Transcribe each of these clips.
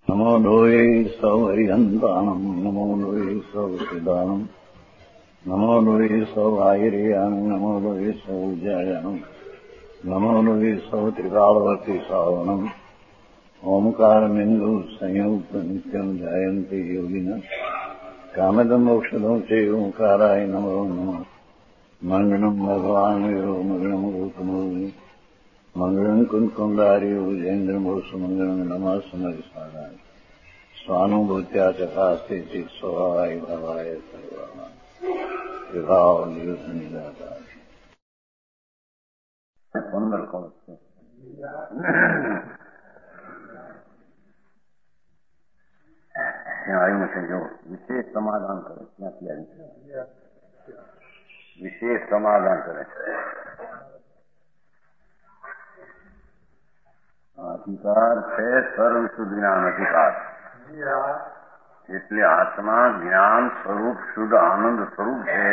नमो लोये सौहरिहन्ताणम् नमो लोये सौसिदानम् नमो लोये सौभागिर्यानम् नमो लोये सौजायानम् नमो लोये सौत्रिकालवती सावनम् ओंकारमिन्दु संयुक्त नित्यम् जायन्ते योगिनः कामदम् औषधम् च ओंकाराय नमो नमः मङ्गलम् भगवान् वीरो मङ्गलम् गौतमोऽग्नि मङ्गलम् कुन्कुण्डार्यो विजेन्द्रमोसुमङ्गलम् नमः समरिसाराय स्वानुभूत्या चकास्ते चित् स्वभावाय भवाय सर्वाः विभाव नियुद्धनिदाता सुंदर कौन आई मुझे जो विशेष समाधान करे क्या किया विशेष समाधान करे अधिकार है सर्व शुद्ध ज्ञान अधिकार इसलिए आत्मा ज्ञान स्वरूप शुद्ध आनंद स्वरूप है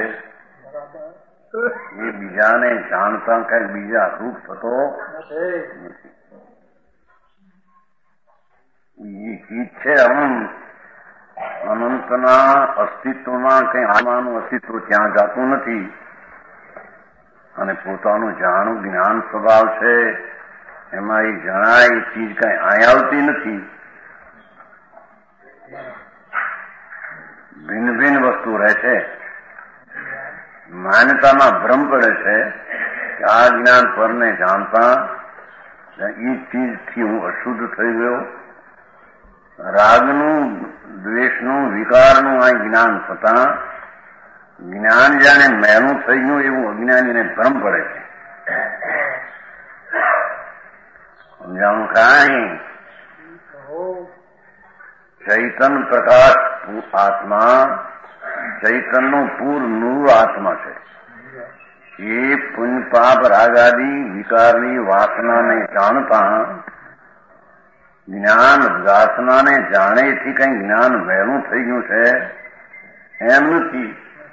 ये बीजाने જાણતા કઈ બીજા રૂપ થતો નથી છે અનંતના અસ્તિત્વમાં કઈ આત્માનું અસ્તિત્વ ત્યાં જાતું નથી અને પોતાનું જાણું જ્ઞાન સ્વભાવ છે એમાં એ જણાય એ ચીજ કઈ અહીં આવતી નથી ભિન્ન ભિન્ન વસ્તુ રહે છે માન્યતામાં ભ્રમ પડે છે કે આ જ્ઞાન પરને જાણતા એ ચીજથી હું અશુદ્ધ થઈ ગયો રાગનું દ્વેષનું વિકારનું આ જ્ઞાન થતા જ્ઞાન જાણે મેલું થઈ ગયું એવું અજ્ઞાનીને ભ્રમ પડે છે સમજાવું કાંઈ ચૈતન પ્રકાશ આત્મા ચૈતનનું પૂર નૂર આત્મા છે એ પુણ્ય પાપ રાગાદી વિકારની વાસનાને જાણતા જ્ઞાન વાસનાને જાણેથી કઈ જ્ઞાન વહેલું થઈ ગયું છે એમ નથી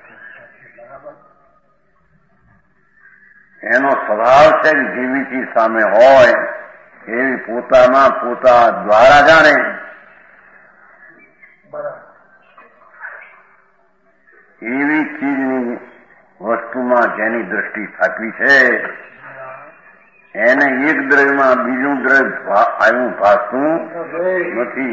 એનો સ્વભાવ છે કે જેવી ચીજ સામે હોય એવી પોતામાં પોતા દ્વારા જાણે એવી ચીજની વસ્તુમાં જેની દ્રષ્ટિ થાકવી છે એને એક દ્રવ્યમાં બીજું દ્રવ્ય આવ્યું ભાસતું નથી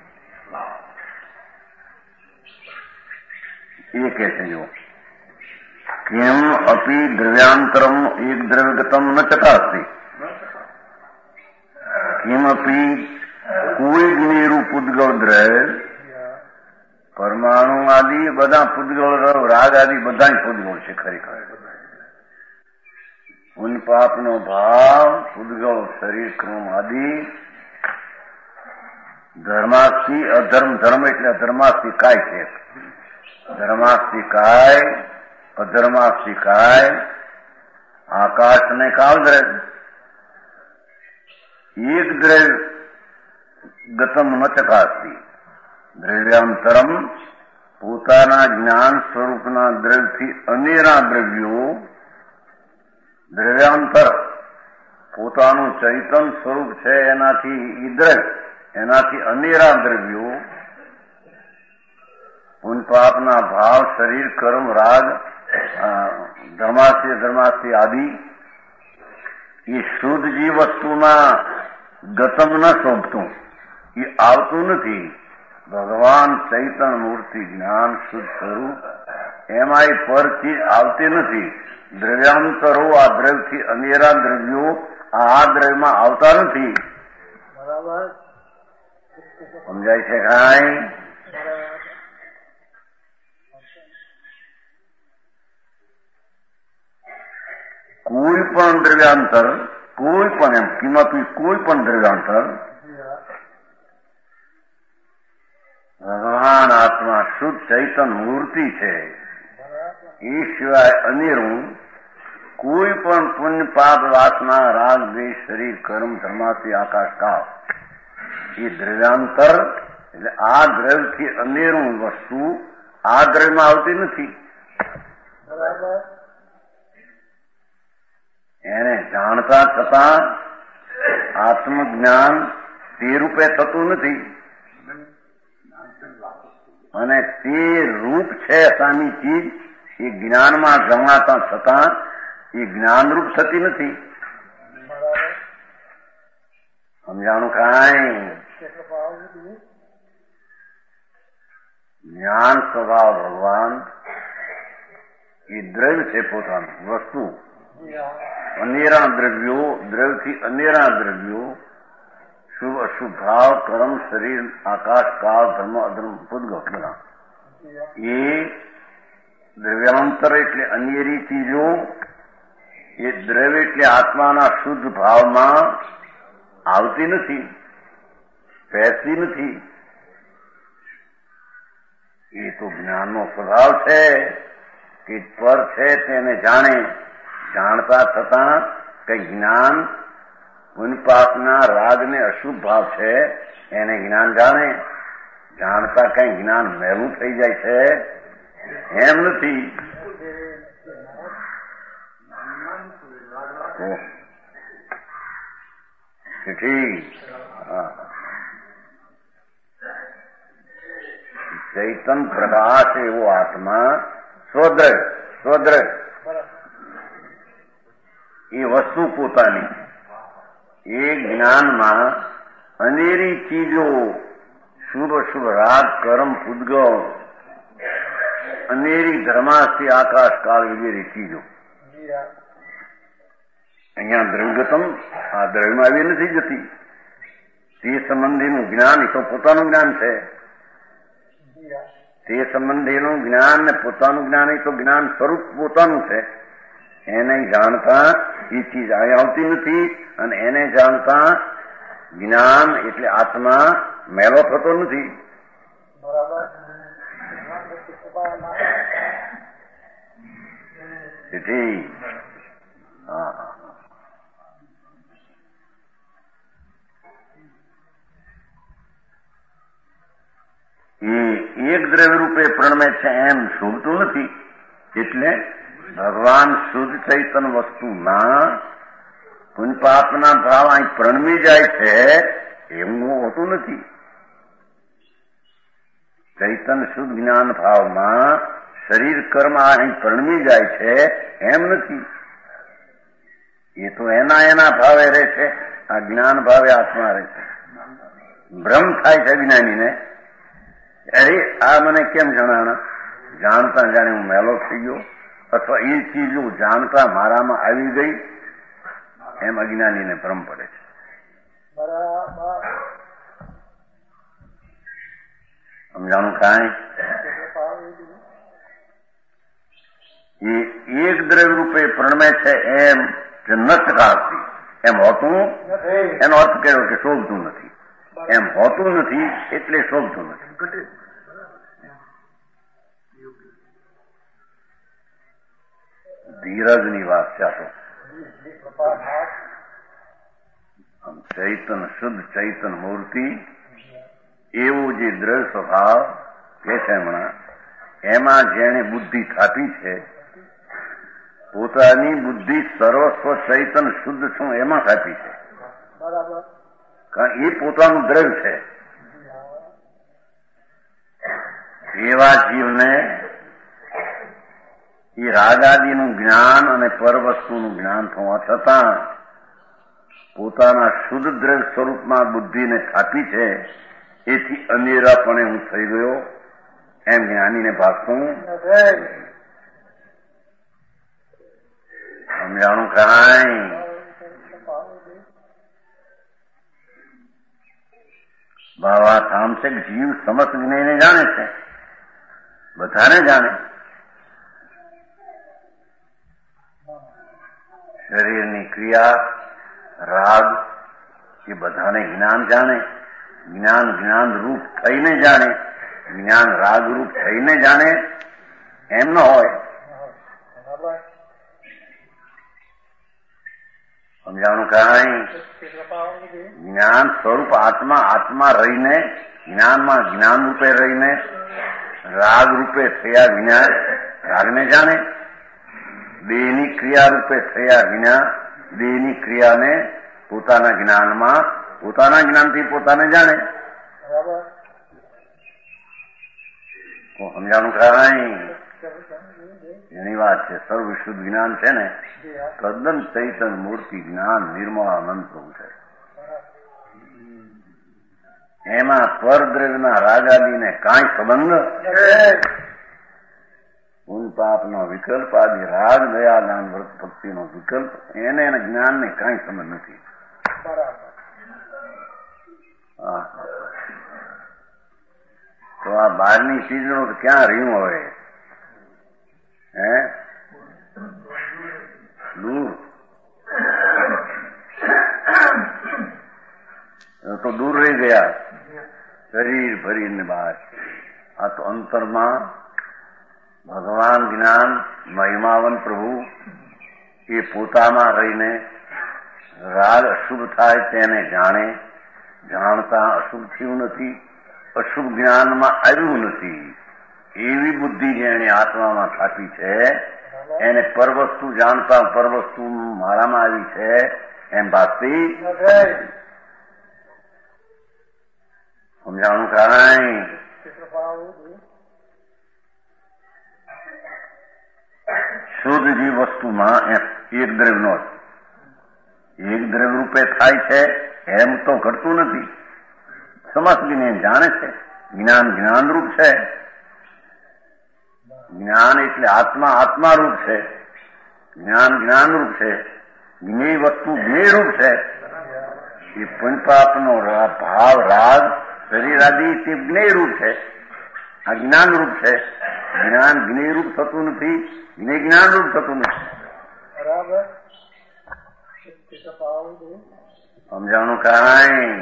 એ કહે છે જો કેમ અપી દ્રવ્યાંતરમ એક દ્રવ્યગતમ ન ચકાસતી કેમ અપી કોઈ જ્ઞેરું પૂદગળ દ્રવ્ય પરમાણુ આદિ બધા પૂદગળ રાગ આદિ બધા પૂદગળ છે ખરેખર પુન પાપનો ભાવ પૂદગળ શરીર ક્રમ આદિ ધર્માસ્થી અધર્મ ધર્મ એટલે અધર્માસ્થી કાય છે ધર્માસ્થી કાય અધર્માસ્થી કાય આકાશને કાલ દ્રવ્ય એક દ્રવ્ય ગતમ ન ચકાસતી દ્રવ્યાંતરમ પોતાના જ્ઞાન સ્વરૂપના દ્રવ્યથી અનેરા દ્રવ્યો દ્રવ્યાંતર પોતાનું ચૈતન સ્વરૂપ છે એનાથી ઈ દ્રવ્ય એનાથી અનેરા દ્રવ્યો પુન પાપના ભાવ શરીર કર્મ રાગ ધર્માસ્થી આદિ એ શુદ્ધ જે વસ્તુમાં ગતમ ન શોભતું એ આવતું નથી ભગવાન ચૈતન મૂર્તિ જ્ઞાન શુદ્ધ સ્વરૂપ એમાં એ પર ચીજ આવતી નથી દ્રવ્યાંતરો આ દ્રવ્યથી અનેરા દ્રવ્યો આ દ્રવ્યમાં આવતા નથી બરાબર સમજાય છે કાંઈ કોઈ પણ દ્રવ્યાંતર કોઈ પણ એમ કિંમતી કોઈ પણ દ્રવ્યાંતર ભગવાન આત્મા શુદ્ધ ચૈતન મૂર્તિ છે એ સિવાય અનેરું કોઈ પણ પુણ્ય પાપ વાસના રાગ દ્વેષ શરીર કર્મ ધર્માથી આકાશ કાળ એ દ્રવ્યાંતર એટલે આ દ્રવ્યથી અનેરું વસ્તુ આ દ્રવ્યમાં આવતી નથી એને જાણતા છતાં આત્મજ્ઞાન તે રૂપે થતું નથી અને તે રૂપ છે સામી ચીજ એ જ્ઞાનમાં જમાતા છતાં એ જ્ઞાનરૂપ થતી નથી. સમજાણું કાંઈ? જ્ઞાન સ્વભાવ ભગવાન એ દ્રવ્ય છે પોતાનું વસ્તુ. અનેરા દ્રવ્યો, દ્રવ્યથી અનેરા દ્રવ્યો, શુભ અશુભ ભાવ, કર્મ, શરીર, આકાશ, કાળ, ધર્મ, અધર્મ, પૂતગલ બધા એ દ્રવ્યાંતર એટલે અનેરી ચીજો એ દ્રવ્ય એટલે આત્માના શુદ્ધ ભાવમાં આવતી નથી, પહેરતી નથી. એ તો જ્ઞાનનો સ્વભાવ છે કે પર છે તેને જાણે, જાણતા થતાં કઈ જ્ઞાન પુનપાપના રાગને અશુભ ભાવ છે એને જ્ઞાન જાણે, જાણતા કઈ જ્ઞાન મેલું થઈ જાય છે એમ નથી. ચૈતન પ્રકાશ એવો આત્મા સ્વદ્રવ્ય એ વસ્તુ પોતાની એ જ્ઞાનમાં અનેરી ચીજો શુભ અશુભ રાગ કર્મ પૂતગલ અનેરી ધર્માસ્થી આકાશ કાળ વગેરે ચીજો અહીંયા દ્રવ્યગતમ આ દ્રવ્યમાં આવી નથી જતી. તે સંબંધીનું જ્ઞાન એ તો પોતાનું જ્ઞાન છે. તે સંબંધીનું જ્ઞાન ને પોતાનું જ્ઞાન એ તો જ્ઞાન સ્વરૂપ પોતાનું છે. એને જાણતા એ ચીજ અહીં આવતી નથી અને એને જાણતા જ્ઞાન એટલે આત્મા મેલો થતો નથી. તેથી એ એક દ્રવ્ય રૂપે પ્રણમે છે એમ શોભતું નથી. એટલે ભગવાન શુદ્ધ ચૈતન વસ્તુના પુનપાપના ભાવ અહીં પ્રણમી જાય છે એવું હોતું નથી. ચૈતન શુદ્ધ જ્ઞાન ભાવમાં શરીર કર્મ અહીં પ્રણમી જાય છે એમ નથી. એ તો એના ભાવે રહે છે, આ જ્ઞાન ભાવે આત્મા રહે છે. ભ્રમ થાય છે જ્ઞાનીને, અરે આ મને કેમ જણાણા, જાણતા જાણે હું મેલો થઈ ગયો અથવા એ ચીજો જાણતા મારામાં આવી ગઈ એમ અજ્ઞાનીને ભ્રમ પડે છે. સમજાણું કાંઈ? એ એક દ્રવ્ય રૂપે પ્રણમે છે એમ જે ન શકાતી એમ હોતું, એનો અર્થ કર્યો કે શોભતું નથી. એમ હોતું નથી એટલે શોભતું નથી. ધીરજની વાત છે. ચૈતન શુદ્ધ ચૈતન મૂર્તિ એવું જે દ્રવ્ય સ્વભાવ કે છે હમણાં એમાં જેને બુદ્ધિ થાપી છે, પોતાની બુદ્ધિ સર્વસ્વ ચૈતન શુદ્ધ છું એમાં થાપી છે. કારણ એ પોતાનું દ્રવ્ય છે. એવા જીવને એ રાગાદીનું જ્ઞાન અને પરવસ્તુનું જ્ઞાન થવા છતાં પોતાના શુદ્ધ દ્રવ્ય સ્વરૂપમાં બુદ્ધિને થાપી છે. એથી અનેરાપણે હું થઈ ગયો એમ જ્ઞાનીને ભાગતું. સમજાણું કાંઈ? બાવા કામ છે કે જીવ સમસ્ત જ્ઞાનને જાણે છે, બધાને જાણે. શરીરની ક્રિયા રાગ એ બધાને જ્ઞાન જાણે. જ્ઞાન જ્ઞાન રૂપ થઈને જાણે, જ્ઞાન રાગ રૂપ થઈને જાણે એમ ન હોય. સમજાણું કાંઈ? જ્ઞાન સ્વરૂપ આત્મા રહીને જ્ઞાનમાં જ્ઞાન રૂપે રહીને રાગ રૂપે થયા વિના રાગને જાણે. દેહની ક્રિયા રૂપે થયા વિના દેહની ક્રિયાને પોતાના જ્ઞાનમાં પોતાના જ્ઞાનથી પોતાને જાણે. સમજાણું કરાય એની વાત છે. સર્વ શુદ્ધ જ્ઞાન છે ને તદ્દન ચૈતન મૂર્તિ જ્ઞાન નિર્મળાનંદ પ્રભુ છે. એમાં પરદ્રવ્યના રાગાદીને કાંઈ સંબંધ પુન પાપનો વિકલ્પ આદિ રાગ દયા દાન વ્રત ભક્તિનો વિકલ્પ એને જ્ઞાનને કાંઈ સંબંધ નથી. તો આ બહારની ચીજનું તો ક્યાં રહ્યું હવે? હે દૂર તો દૂર રહી ગયા શરીર ભરીને બહાર. આ તો અંતરમાં ભગવાન જ્ઞાન મહિમાવન પ્રભુ એ પોતામાં રહીને રાગ અશુભ થાય તેને જાણે, જાણતા અશુભ થયું નથી, અશુભ જ્ઞાનમાં આવ્યું નથી. એવી બુદ્ધિ જેને આત્મામાં થાપી છે એને પરવસ્તુ જાણતા પરવસ્તુ મારામાં આવી છે એમ ભાસતી સમજાણું કાંઈ? શુદ્ધ જે વસ્તુમાં એક દ્રવ્યનો એક દ્રવ્ય રૂપે થાય છે એમ તો ઘટતું નથી. સમસ્ત જ્ઞાન જાણે છે. જ્ઞાન જ્ઞાનરૂપ છે. જ્ઞાન એટલે આત્મા આત્મારૂપ છે. જ્ઞાન જ્ઞાનરૂપ છે. જ્ઞેય વસ્તુ જ્ઞેયરૂપ છે. એ પંચપાપનો ભાવ રાગ શરીર આદિ તે જ્ઞેયરૂપ છે. આ જ્ઞાનરૂપ છે. જ્ઞાન જ્ઞેયરૂપ થતું નથી, જ્ઞેય જ્ઞાનરૂપ થતું નથી. બરાબર સમજાણું કાંઈ?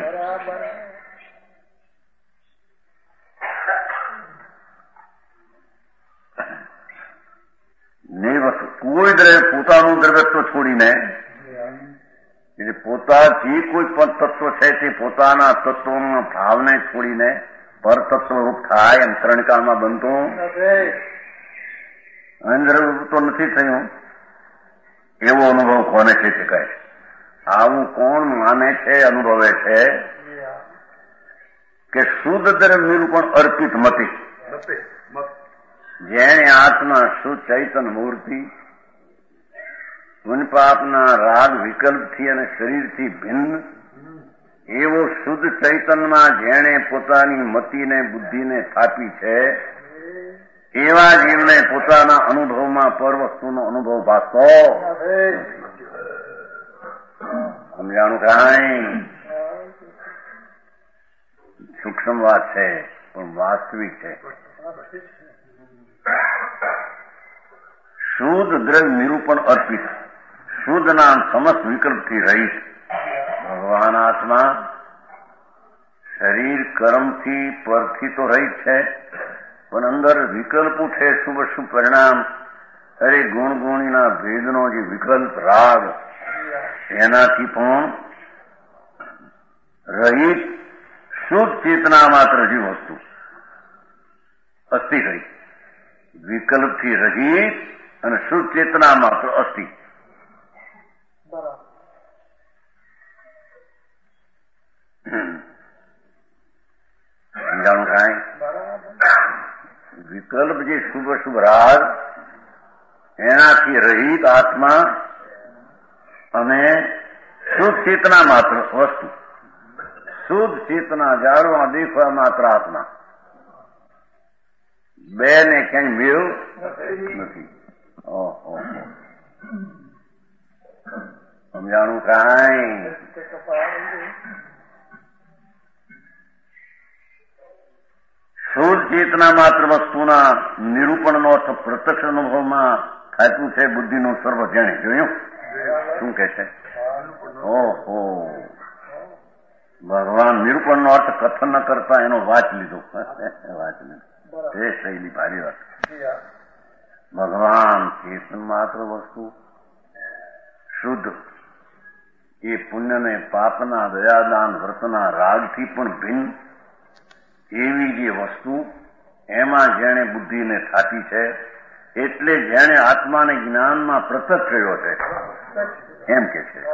કોઈ દ્રવ્ય પોતાનું દ્રવ્યત્વ છોડીને એટલે પોતા જે કોઈ પણ તત્વ છે તે પોતાના તત્વના ભાવને છોડીને પરતત્વ રૂપ થાય એમ ત્રણકાળમાં બનતું અંદ્રરૂપ તો નથી થયું. એવો અનુભવ કોને છે તે કહે? આવું કોણ માને છે, અનુભવે છે કે શુદ્ધ દ્રવ્ય નિરૂપણ અર્પિત મતિ જેને આત્મા શુદ્ધ ચૈતન મૂર્તિ પુનપાપના રાગ વિકલ્પથી અને શરીરથી ભિન્ન એવો શુદ્ધ ચૈતનમાં જેણે પોતાની મતિને બુદ્ધિને સ્થાપી છે એવા જીવને પોતાના અનુભવમાં પરવસ્તુનો અનુભવ ભાસતો સમજાણું કાંઈ? સૂક્ષ્મ વાત છે પણ વાસ્તવિક છે. શુદ્ધ દ્રવ્ય નિરૂપણ અર્પિત, શુદ્ધ નામ સમસ્ત વિકલ્પથી રહિત ભગવાન આત્મા શરીર કર્મથી પરથી તો રહિત છે પણ અંદર વિકલ્પ ઉઠે શુભ શુભ પરિણામ. અરે ગુણ ગુણીના ભેદનો જે વિકલ્પ રાગ એનાથી પણ રહિત શુદ્ધ ચેતના માત્ર જે વસ્તુ અસ્થિ રહી વિકલ્પથી રહિત અને શુદ્ધ ચેતના માત્ર અસ્થિ. સમજાણું કાંઈ? વિકલ્પ જે શુભ શુભ રાગ એનાથી રહિત આત્મા અને શુદ્ધ ચેતના માત્ર વસ્તુ. શુદ્ધ ચેતના જાણવા દેખવા માત્ર આત્મા. બે ને ક્યાંય મેળ નથી. ઓહો સમજાણું કાંઈ? શુદ્ધ ચેતના માત્ર વસ્તુના નિરૂપણનો અર્થ પ્રત્યક્ષ અનુભવમાં થાતું છે. બુદ્ધિનું સર્વ જેણે જોયું શું કે છે? ઓહો ભગવાન નિરૂપણનો અર્થ કથન ન કરતા એનો વાંચ લીધો. વાંચ લીધો એ શૈલી ભારી વાત. ભગવાન ચેતન માત્ર વસ્તુ શુદ્ધ એ પુણ્યને પાપના દયાદાન વ્રતના રાગથી પણ ભિન્ન એવી જે વસ્તુ એમાં જેણે બુદ્ધિને થાપી છે એટલે જેણે આત્માને જ્ઞાનમાં પ્રત્યક્ષ કર્યો છે એમ કે છે.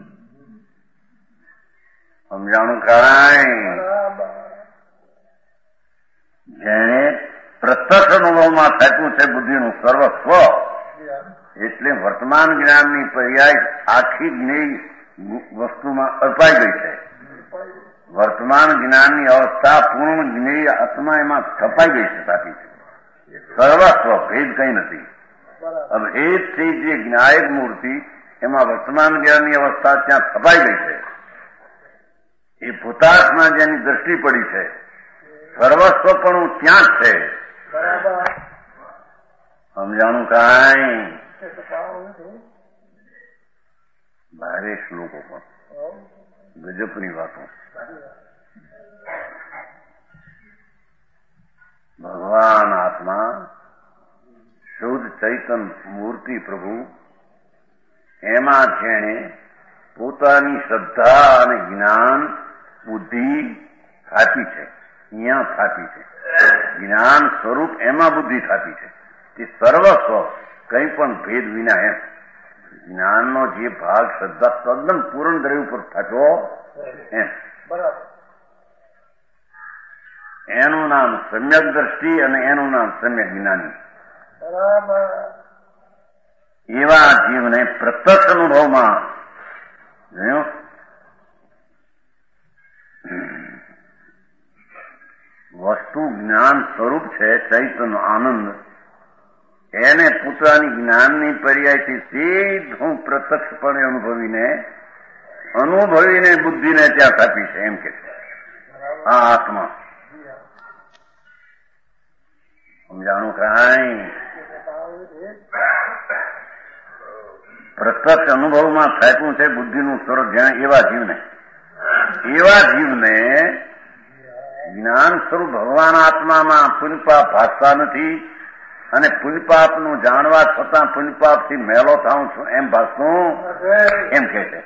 સમજાણું કાંઈ? જેને પ્રત્યક્ષ અનુભવમાં થતું છે બુદ્ધિનું સર્વસ્વ, એટલે વર્તમાન જ્ઞાનની પર્યાય આખી જ્ઞેય વસ્તુમાં અપાઈ ગઈ છે. વર્તમાન જ્ઞાનની અવસ્થા પૂર્ણ જ્ઞેય આત્મા એમાં છપાઈ ગઈ છે. સાચી છે, સર્વસ્વ, ભેદ કઈ નથી. ભેદ છે જે જ્ઞાયક મૂર્તિ, એમાં વર્તમાન જ્ઞાનની અવસ્થા ત્યાં છપાઈ ગઈ છે. એ ભૂતાત્મા જેની દ્રષ્ટિ પડી છે, સર્વસ્વ પણ ત્યાં જ છે. સમજાણું કાંઈ? ભારે શ્લોકો પણ ગજબની વાતો. ભગવાન આત્મા, શુદ્ધ ચૈતન મૂર્તિ પ્રભુ, એમાં જેણે પોતાની શ્રદ્ધા અને જ્ઞાન બુદ્ધિ થાતી છે, અહીંયા થાતી છે. જ્ઞાન સ્વરૂપ એમાં બુદ્ધિ થાતી છે. તે સર્વસ્વ, કંઈ પણ ભેદ વિના એમ જ્ઞાનનો જે ભાગ શ્રદ્ધા તદ્દન પૂર્ણ દ્રવ્ય ઉપર થતો એમ, એનું નામ સમ્યક દ્રષ્ટિ અને એનું નામ સમ્યક જ્ઞાની. એવા જીવને પ્રત્યક્ષ અનુભવમાં વસ્તુ જ્ઞાન સ્વરૂપ છે, ચૈતન્ય આનંદ, એને પોતાની જ્ઞાનની પર્યાયથી સીધું પ્રત્યક્ષપણે અનુભવીને બુદ્ધિને ત્યાં સ્થાપી છે. એમ કે છે આ આત્મા. સમજાણું કાંઈ? પ્રત્યક્ષ અનુભવમાં થાક્યું છે બુદ્ધિનું સ્વરૂપ જ્યાં એવા જીવને જ્ઞાન સ્વરૂપ ભગવાન આત્મામાં પુણ્યપાપ ભાસતા નથી, અને પુણ્યપાપનું જાણવા છતાં પુણ્યપાપથી મેલો થાઉં છું એમ ભાસતું એમ કે છે.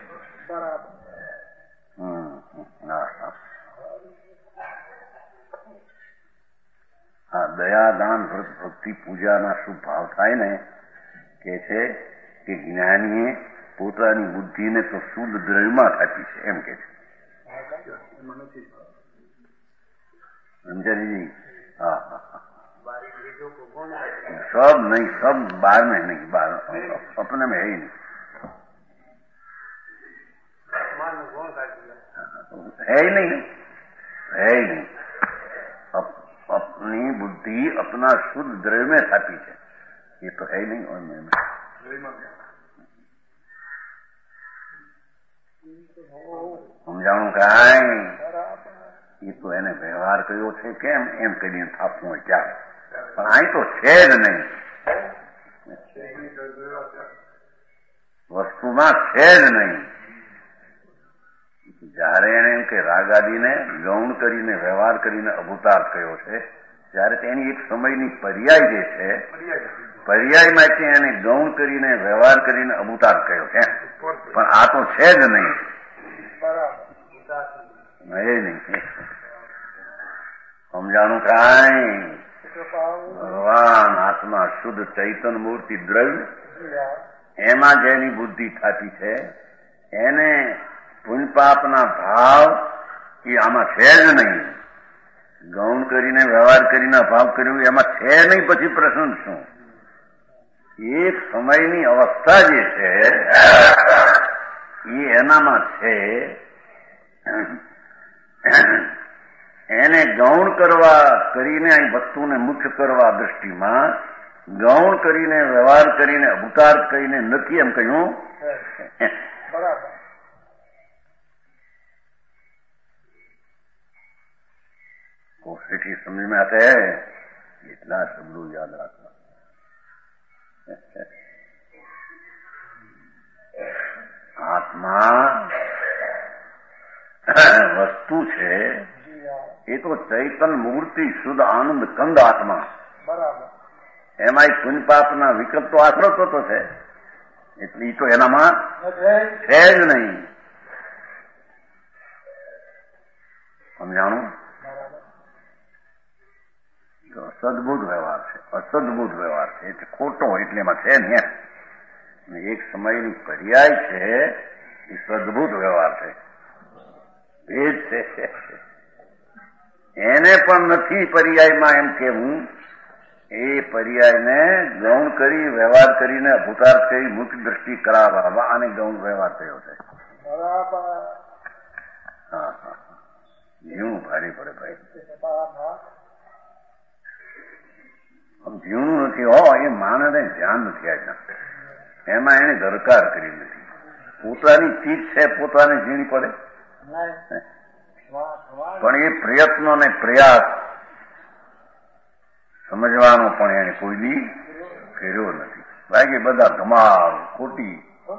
હા, દયા, દાન, વ્રત, ભક્તિ, પૂજાના શું ભાવ થાય ને, કે છે કે જ્ઞાનીએ પોતાની બુદ્ધિને તો શુદ્ધ દ્રવ્યમાં થાપી છે. એમ કે છે. સમજાજી? હા હા હા. सब नहीं, सब बाहर में नहीं, बाहर अपने में है ही नहीं, है ही नहीं, है ही नहीं. अपनी बुद्धि अपना शुद्ध द्रव्य में छापी है, ये तो है ही नहीं. और मैं સમજાણું કાંઈ? એ તો એને વ્યવહાર કર્યો છે કેમ એમ કરીને થાપવું હોય ત્યારે, પણ અહીં તો છે જ નહીં. વસ્તુમાં છે જ નહીં. જયારે એને એમ કે રાગાદીને ગૌણ કરીને વ્યવહાર કરીને અભૂતાર્થ કર્યો છે, ત્યારે તેની એક સમયની પર્યાય જે છે, પર્યાયમાંથી એને ગૌણ કરીને વ્યવહાર કરીને અભૂતાર્થ કર્યો છે. પણ આ તો છે જ નહીં, એ નહીં. સમજાણું કાંઈ? ભગવાન આત્મા શુદ્ધ ચૈતન મૂર્તિ દ્રવ્ય, એમાં જેની બુદ્ધિ થતી છે, એને પુણ્યપાપના ભાવ એ આમાં છે જ નહીં. ગૌણ કરીને વ્યવહાર કરીને ભાવ કર્યું એમાં છે નહીં. પછી પ્રશ્ન શું? એક સમયની અવસ્થા જે છે એ એનામાં છે. એને ગૌણ કરવા કરીને અહીં વસ્તુને મુખ્ય કરવા દૃષ્ટિમાં ગૌણ કરીને વ્યવહાર કરીને અભૂતાર્થ કરીને નથી એમ કહ્યું. બરાબર. कोशिश समझ में आते हैं, इतना शब्दों याद रखना. આત્મા વસ્તુ છે એ તો ચૈતન મૂર્તિ શુદ્ધ આનંદ કંદ આત્મા. બરાબર. એમાં એક પુણ્યપાપના વિકલ્પ તો આશરો તો છે, એટલે એ તો એનામાં છે જ નહીં. સમજાણું? તો સદબુદ્ધ વ્યવહાર છે, અસદબુદ્ધ વ્યવહાર છે, એટલે ખોટો એટલે એમાં છે ને. એક સમયની પર્યાય છે એ સદબુદ્ધ વ્યવહાર છે, ભેદ છે. એને પણ નથી પર્યાયમાં એમ કેવું, એ પર્યાયને ગૌણ કરી વ્યવહાર કરીને અભૂતાર્થ કરી મુક્ત દ્રષ્ટિ કરાવવા અને ગૌણ વ્યવહાર થયો છે. હા હા, જીવનું ભારે પડે ભાઈ. જીવનું નથી હો, એ માણસને ધ્યાન નથી આવ્યા, એમાં એને દરકાર કરી નથી. પોતાની ચીજ છે, પોતાને ઝીણી પડે, પણ એ પ્રયત્નો ને પ્રયાસ સમજવાનો પણ એને કોઈ દી કર્યો નથી. બાકી બધા ધમાલ ખોટી.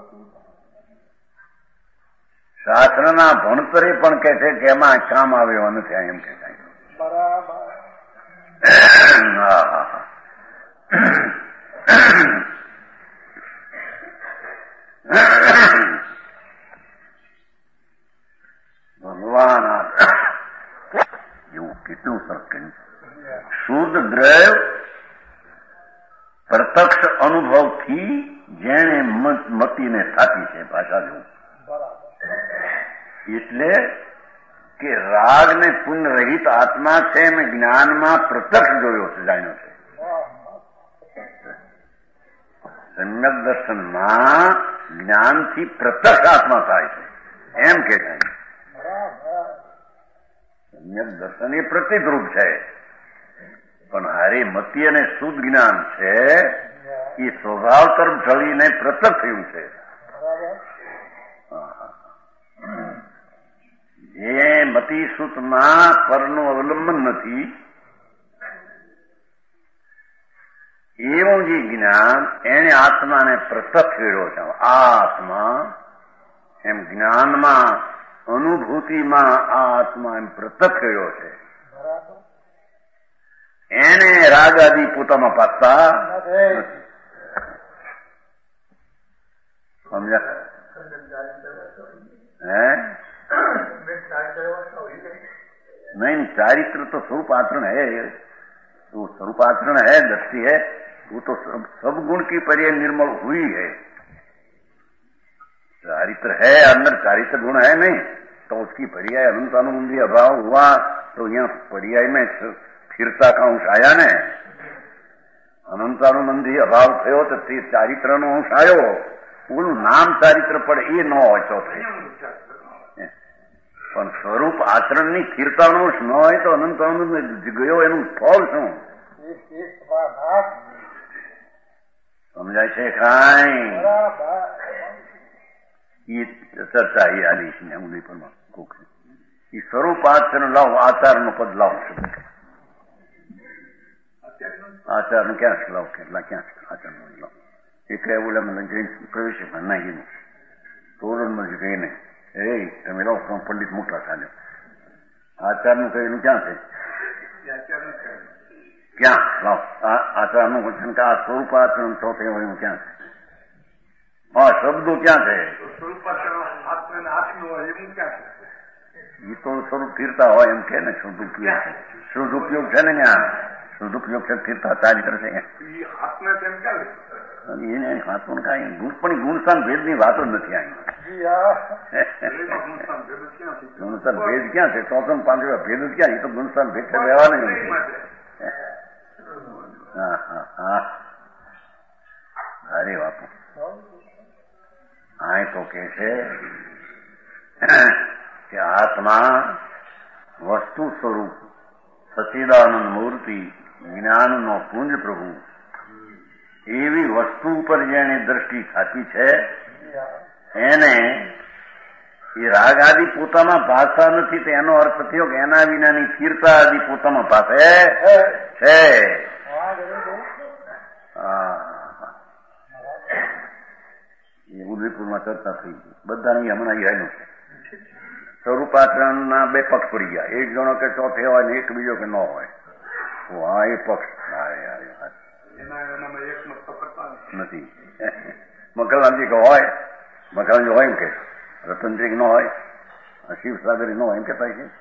શાસ્ત્રના ભણતરે પણ કહે છે કે એમાં કામ આવે એવા નથી, એમ કે બરાબર. હા હા હા, ભગવાન એવું કેટલું સરસ કહ્યું. શુદ્ધ દ્રવ્ય પ્રત્યક્ષ અનુભવથી જેણે મતીને સ્થાપી છે. ભાષા જોવું એટલે કે રાગ ને પુણ્ય રહિત આત્મા છે અને જ્ઞાનમાં પ્રત્યક્ષ જોયો છે, જાણ્યો છે. સમ્યક દર્શનમાં જ્ઞાનથી પ્રત્યક્ષ આત્મા થાય છે, એમ કે છે. સમ્યક દર્શન એ પ્રતિદ્રુપ છે, પણ હારે મતી અને શુદ્ધ જ્ઞાન છે એ સ્વભાવ તરફ ઢળીને પ્રત્યક્ષ થયું છે. જે મતી સૂતમાં પરનું અવલંબન નથી એવું જે જ્ઞાન એને આત્માને પ્રત્યક્ષ કર્યો છે. આ આત્મા એમ જ્ઞાનમાં અનુભૂતિમાં આ આત્મા એમ પ્રત્યક્ષ કર્યો છે. એને રાગ આદિ પોતામાં પાકતા નથી. સમજ્યા? હે नहीं, चारित्र तो स्वरूप आचरण है, तो स्वरूप आचरण है, दृष्टि है, वो तो सब गुण की पर्याय निर्मल हुई है. चारित्र है, अंदर चारित्र गुण है नहीं, तो उसकी पर्याय अनंतानुबंधी अभाव हुआ तो यहाँ पर्याय में स्थिरता का अंश आया ने. अनंतानुबंधी अभाव थयो तो चारित्र नो अंश आयो. ओનું નામ ચારિત્ર પડે એ ન હોય ચોથે, પણ સ્વરૂપ આચરણની સ્થિરતાનો ન હોય તો અનંત ગયો એનું ફળ શું? સમજાય છે કાંઈ? એ ચર્ચા એ આલી છે ઉદયપુરમાં. એ સ્વરૂપ આચરણ લાવો, આચારનો પદ લાવો. આચારનું ક્યાં છે? લાવો કેટલા ક્યાં છે આચારનો લાવો? એટલે ઓલામાં જઈને પ્રવેશ નાખીને તોરણમાં જ ગઈને એ તમે લો પંડિત મોટા ચાલ્યો. આચારનું કહેલું ક્યાં છે? ક્યાં લાવ આચારનું વચન કે આ સ્વરૂપ આચરણ ચોથે એનું ક્યાં છે? હા, શબ્દો ક્યાં છે? એ તો સ્વરૂપ સ્થિરતા હોય એમ કે ને. શુદ્ધ ઉપયોગ છે, શુદ્ધ ઉપયોગ છે ને ત્યાં. શુદ્ધ ઉપયોગ છે, સ્થિરતા ચારિત્ર છે. એને વાતો કઈ પણ ગુણસ્થાન ભેદની વાતો જ નથી આવી. ગુણસ્થાન ભેદ ક્યાં છે? ચોથમ પાંચમા ભેદ જ ક્યાં? એ તો ગુણસ્થાન ભેદ છે, રહેવાના નથી. હા હા હા, અરે બાપુ આ તો કે છે કે આત્મા વસ્તુ સ્વરૂપ સચ્ચિદાનંદ મૂર્તિ જ્ઞાનનો પુંજ પ્રભુ એવી વસ્તુ ઉપર જેને દ્રષ્ટિ સ્થાપી છે એને એ રાગ આદિ પોતામાં ભાષા નથી. તો એનો અર્થ થયો કે એના વિનાની સ્થિરતા આદિ પોતામાં ભાષે છે. એ ઉદયપુરમાં ચર્ચા થઈ ગઈ બધાની. હમણાં એનું છે સ્વરૂપાચરણના બે પક્ષ પડી ગયા. એક જણો કે ચોથે હોય ને એક બીજો કે ન હોય. હા, એ પક્ષ નથી. મકરલાલજી કે હોય, મકરલાલજી હોય એમ કે, રતનજી ન હોય, શિવસાગરી ન હોય એમ કેતા છે.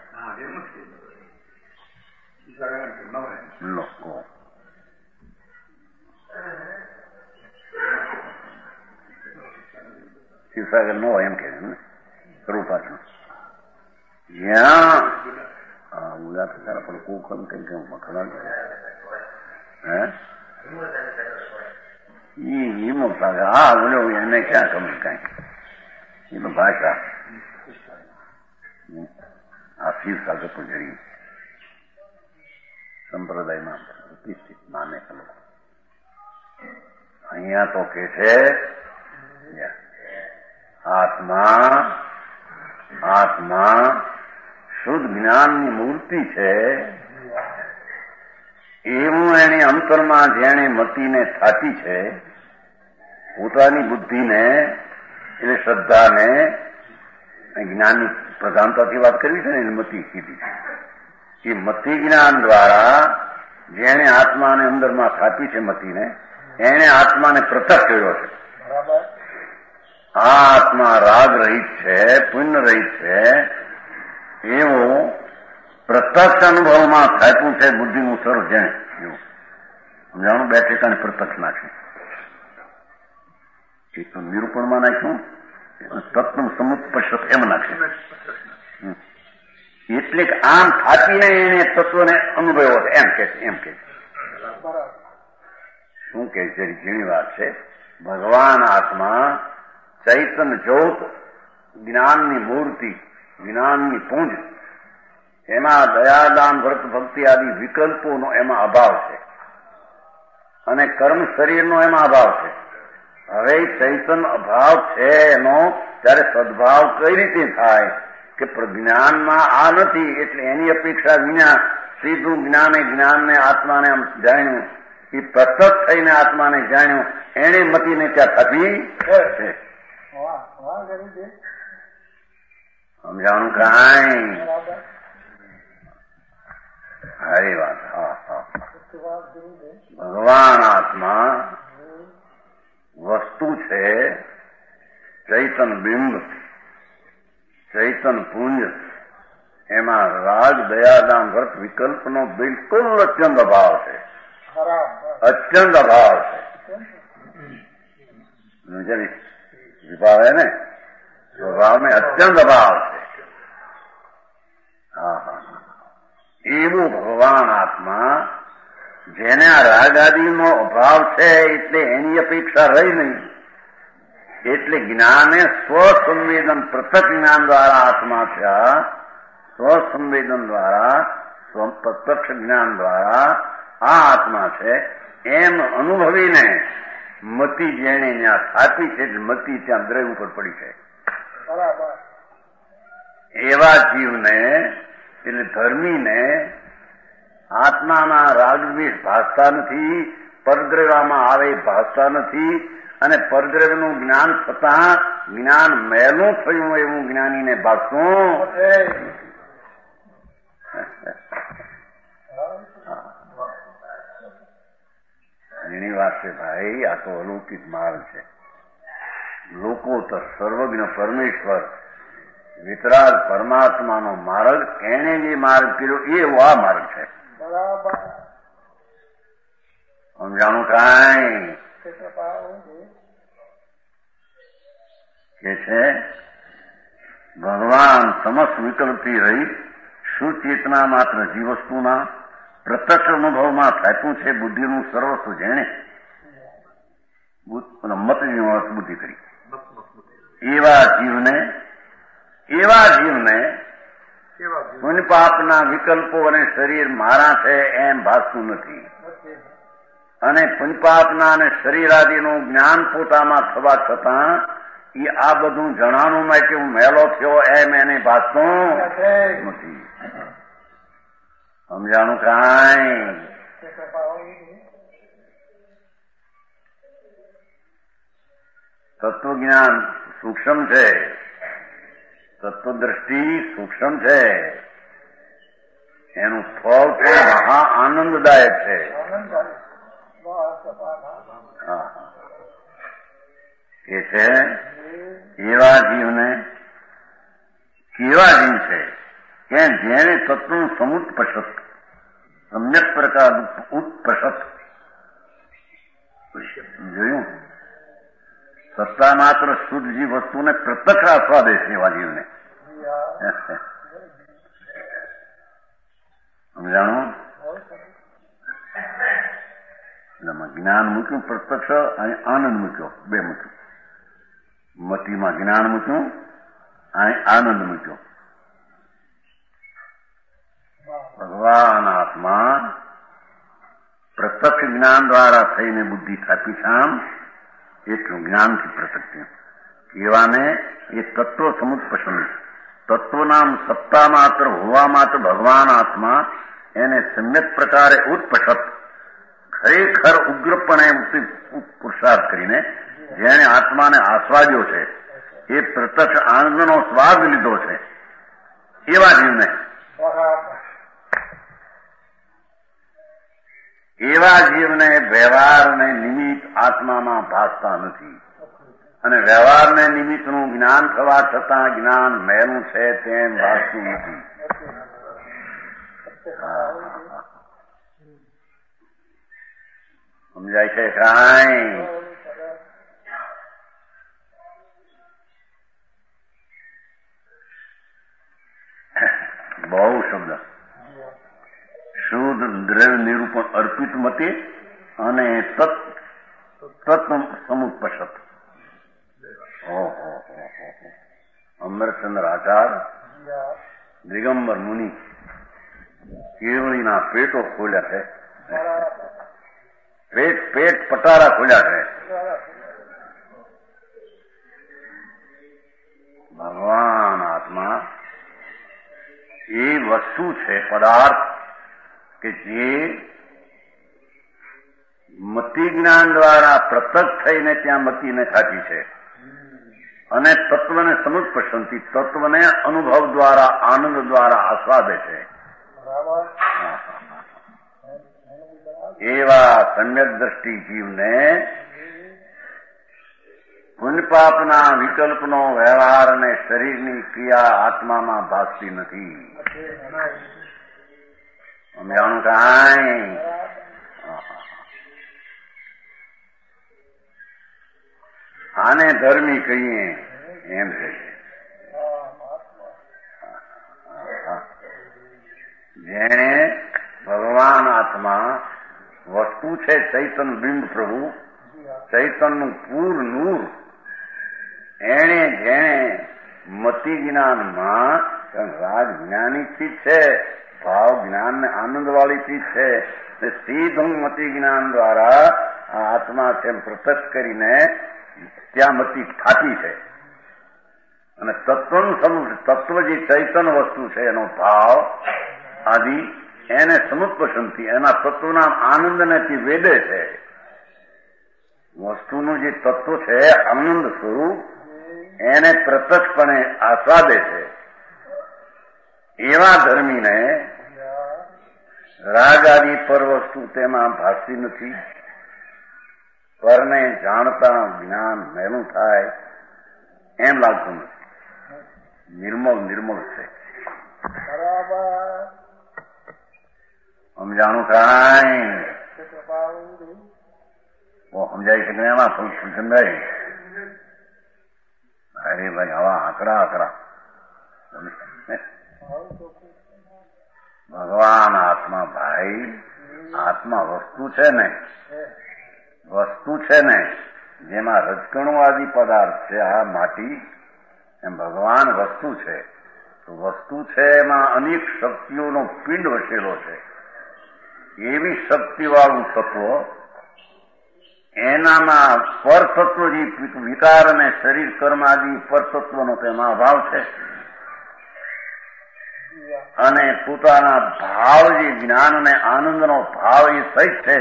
શિવસાગર ન હોય એમ કે સ્વરૂપાચરણ. જ્યાં ઉલા થતા પણ કોકમ કઈ કઈ મખણા હે એમાં હા બોલો એને ક્યાં ખબર કઈ એમાં ભાષા આ શિવ સાથે પૂજરી સંપ્રદાયમાં પ્રતિષ્ઠિત માને લોકો અહીંયા તો કે છે આત્મા શુદ્ધ જ્ઞાનની મૂર્તિ છે એવું એની અંતરમાં જેણે મતીને થાતી છે પોતાની બુદ્ધિને એટલે શ્રદ્ધાને જ્ઞાનની પ્રધાનતાથી વાત કરવી છે ને એને મતિ કીધી છે એ મતિ જ્ઞાન દ્વારા જેણે આત્માને અંદરમાં થાપી છે મતીને એને આત્માને પ્રત્યક્ષ કર્યો છે. આ આત્મા રાગ રહિત છે, પુણ્ય રહિત છે એવું પ્રત્યક્ષ અનુભવમાં થાપ્યું છે બુદ્ધિનું સ્વરૂપ જેને એવું સમજાણું. બે ઠેકાને પ્રત્યક્ષ નાખ્યું. એક તો નિરૂપણમાં નાખ્યું, તત્વ સમુપનિષદ એમ નાખ્યું. એટલે આમ થાપીને એને તત્વને અનુભવ્યો છે એમ કે શું કે છે? ઘણી વાત છે. ભગવાન આત્મા ચૈતન જ્યોત જ્ઞાનની મૂર્તિ જ્ઞાનની પુંજ એમાં દયાદાન વ્રત ભક્તિ આદિ વિકલ્પોનો એમાં અભાવ છે અને કર્મ શરીરનો એમાં અભાવ છે. હવે ચૈતન અભાવ છે એનો ત્યારે સદભાવ કઈ રીતે થાય કે જ્ઞાનમાં આ નથી એટલે એની અપેક્ષા વિના સીધું જ્ઞાનને આત્માને આમ જાણ્યું એ પ્રત્યક્ષ થઈને આત્માને જાણ્યું એને મતીને ત્યાં થતી છે. સમજાણું કાંઈ હારી વાત. ભગવાન આત્મા વસ્તુ છે, ચૈતન બિંબ ચૈતન પુંજ એમાં રાગ દયાદાન વ્રત વિકલ્પનો બિલકુલ અત્યંત અભાવ છે. અત્યંત અભાવ છે. વિભાવ હે ને સ્વભાવ में અત્યંત અભાવ છે. એવું ભગવાન આત્મા જેને આ રાગ આદિનો અભાવ છે એટલે એની અપેક્ષા રહી નહીં એટલે જ્ઞાને સ્વસંવેદન પ્રત્યક્ષ જ્ઞાન દ્વારા આત્મા થયા. સ્વસંવેદન દ્વારા પ્રત્યક્ષ જ્ઞાન દ્વારા આ આત્મા છે એમ અનુભવીને મતિ જેને ત્યાં થાપી છે મતિ ત્યાં દ્રવ્ય ઉપર પડી છે. એવા જીવને એટલે ધર્મીને આત્માના રાગદ્વેષ ભાસતા નથી, પરદ્રવ્યમાં આવે ભાસતા નથી અને પરદ્રવ્યનું જ્ઞાન થતાં જ્ઞાન મેલું થયું એવું જ્ઞાનીને ભાસતું. એની વાત છે ભાઈ. આ તો અલૌકિક માર્ગ છે. લોકો તો સર્વજ્ઞ પરમેશ્વર વિતરાગ પરમાત્માનો માર્ગ એને જે માર્ગ કર્યો એવો આ માર્ગ છે. સમજાણું કાંઈ કે છે ભગવાન સમસ્ત વિકલ્પથી રહી સુચેતના માત્ર જીવવસ્તુના પ્રત્યક્ષ અનુભવમાં થાપ્યું છે બુદ્ધિનું સર્વસ્વ જેણે મતની બુદ્ધિ કરી એવા જીવને પુણ્ય પાપના વિકલ્પો અને શરીર મારા છે એમ ભાસતું નથી અને પુણ્ય પાપના અને શરીર આદિનું જ્ઞાન પોતામાં થવા છતાં એ આ બધું જણાનું માટે હું મેલો થયો એમ એને ભાસતું નથી. સમજાણું કાંઈ? તત્વજ્ઞાન સૂક્ષ્મ છે, તત્વદ્રષ્ટિ સૂક્ષ્મ છે, એનું ફળ પણ મહા આનંદદાયક છે. એ છે એવા જીવને કેવા જીવ છે કે જેને તત્વનું સમુત્પષત સમ્યક પ્રકાર ઉત્પષત જોયું. સત્તા માત્ર શુદ્ધ જીવ વસ્તુને પ્રત્યક્ષ આસ્વાદે છે એવા જીવને. સમજાણું? જ્ઞાન મૂક્યું, પ્રત્યક્ષ અને આનંદ મૂક્યો, બે મૂક્યું. મતીમાં જ્ઞાન મૂક્યું અને આનંદ મૂક્યો. ભગવાન આત્મા પ્રત્યક્ષ જ્ઞાન દ્વારા થઈને બુદ્ધિ સ્થાપી છે. આમ એટલું જ્ઞાનથી પ્રત્યક્ષ એવાને એ તત્વ સમુત્પસંદ તત્વનામ સત્તા માત્ર હોવા માત્ર ભગવાન આત્મા એને સમ્યક પ્રકારે ઉત્પસત ખરેખર ઉગ્રપણે પુરુષાર્થ કરીને જેને આત્માને આસ્વાદ્યો છે, એ પ્રત્યક્ષ આનંદનો સ્વાદ લીધો છે, એવા જીવને વ્યવહારને નિમિત્ત આત્મામાં ભાસતા નથી. અને વ્યવહારને નિમિત્તનું જ્ઞાન થવા છતાં જ્ઞાન મેલું છે તેમ ભાસતું નથી. સમજાય છે કાંઈ? બહુ શબ્દ શુદ્ધ દ્રવ્ય નિરૂપણ અર્પિત મતે અને તત્વ સમુત્પસત. અમરચંદ્ર આચાર્ય દિગંબર મુનિ કેવળીના પેટો ખોલ્યા છે, પેટ પટારા ખોલ્યા છે. ભગવાન આત્મા એ વસ્તુ છે, પદાર્થ કે જે મતિ જ્ઞાન દ્વારા પ્રત્યક્ષ થઈને ત્યાં મતિને ખાતી છે અને તત્વને સમુત્પસંતી તત્વને અનુભવ દ્વારા આનંદ દ્વારા આસ્વાદે છે. એવા સમ્યક દ્રષ્ટિ જીવને પુણ્યપાપના વિકલ્પનો વ્યવહાર અને શરીરની ક્રિયા આત્મામાં ભાસતી નથી. સમજાણું કાંઈ? આને ધર્મી કહીએ એમ છે. જેણે ભગવાન આત્મા વસ્તુ છે, ચૈતન બિંબ પ્રભુ, ચૈતનનું પૂર નૂર, જેણે મતિ જ્ઞાનમાં રાજ જ્ઞાની ચીજ છે, ભાવ જ્ઞાન ને આનંદ વાળી ચીજ છે, સીધું મતિ જ્ઞાન દ્વારા આત્મા તેમ પ્રત્યક્ષ કરીને ત્યાં મતિ સ્થાપી છે. અને તત્વનું તત્વ જે ચૈતન વસ્તુ છે એનો ભાવ આદિ એને સમુત્પસંદથી એના તત્વના આનંદને તે વેદે છે. વસ્તુનું જે તત્વ છે આનંદ સ્વરૂપ એને પ્રત્યક્ષપણે આસ્વાદે છે. એવા ધર્મીને રાગ આદિ પર વસ્તુ તેમાં ભાસતી નથી. પરને જાણતા જ્ઞાન મેલું થાય એમ લાગતું નથી. નિર્મળ છે. સમજાણું કાંઈ? સમજાય છે કે એમાં સમજાય? અરે ભાઈ આવા આકડા ભગવાન આત્મા ભાઈ, આત્મા વસ્તુ છે ને જેમાં રજકણો આદિ પદાર્થ છે, આ માટી, એમ ભગવાન વસ્તુ છે. તો વસ્તુ છે એમાં અનેક શક્તિઓનો પિંડ વસેલો છે. એવી શક્તિવાળું તત્વ, એનામાં પરતત્વ જે વિકાર અને શરીર કર્મ આદિ પરતત્વનો તેમાં અભાવ છે. અને પોતાના ભાવ જે જ્ઞાન અને આનંદનો ભાવ એ સહિત છે.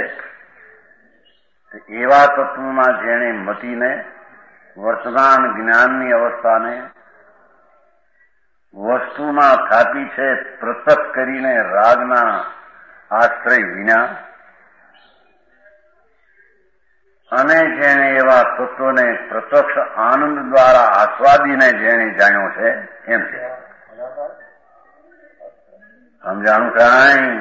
એવા તત્વમાં જેણે મતીને વર્તમાન જ્ઞાનની અવસ્થાને વસ્તુમાં થાપી છે, પ્રત્યક્ષ કરીને રાગના આશ્રય વિના, અને જેણે એવા તત્વને પ્રત્યક્ષ આનંદ દ્વારા આસ્વાદીને જેણે જાણ્યો છે એમ છે. સમજાણું કાંઈ?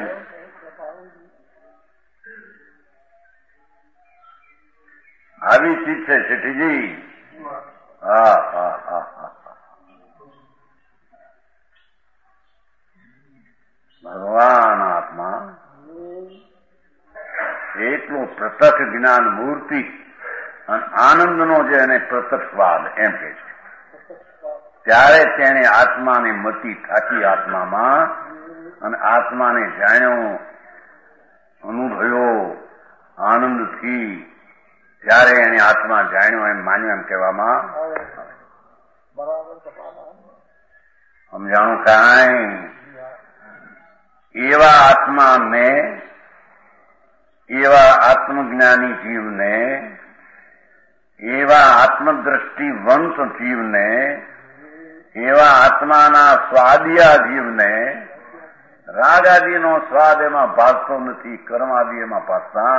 આવી ચીજ છે શેઠીજી. ભગવાન આત્મા પ્રત્યક્ષ જ્ઞાન મૂર્તિ અને આનંદનો જે એને પ્રત્યક્ષ સ્વાદ એમ કે છે. ત્યારે તેને આત્માને મતિ થાકી આત્મામાં અને આત્માને જાણ્યો, અનુભવ્યો આનંદથી. ત્યારે એને આત્મા જાણ્યો એમ માન્યો એમ કહેવામાં સમજાણું કાંઈ. એવા આત્માને, એવા આત્મજ્ઞાની જીવને, એવા આત્મદ્રષ્ટિવંત જીવને, એવા આત્માના સ્વાદિયા જીવને રાગ આદિનો સ્વાદ એમાં ભાગતો નથી, કર્મ આદિ એમાં ભાગતા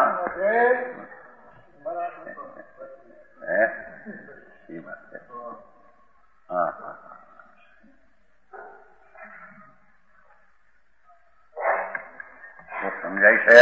એ વાત છે. હા હા સમજાય છે.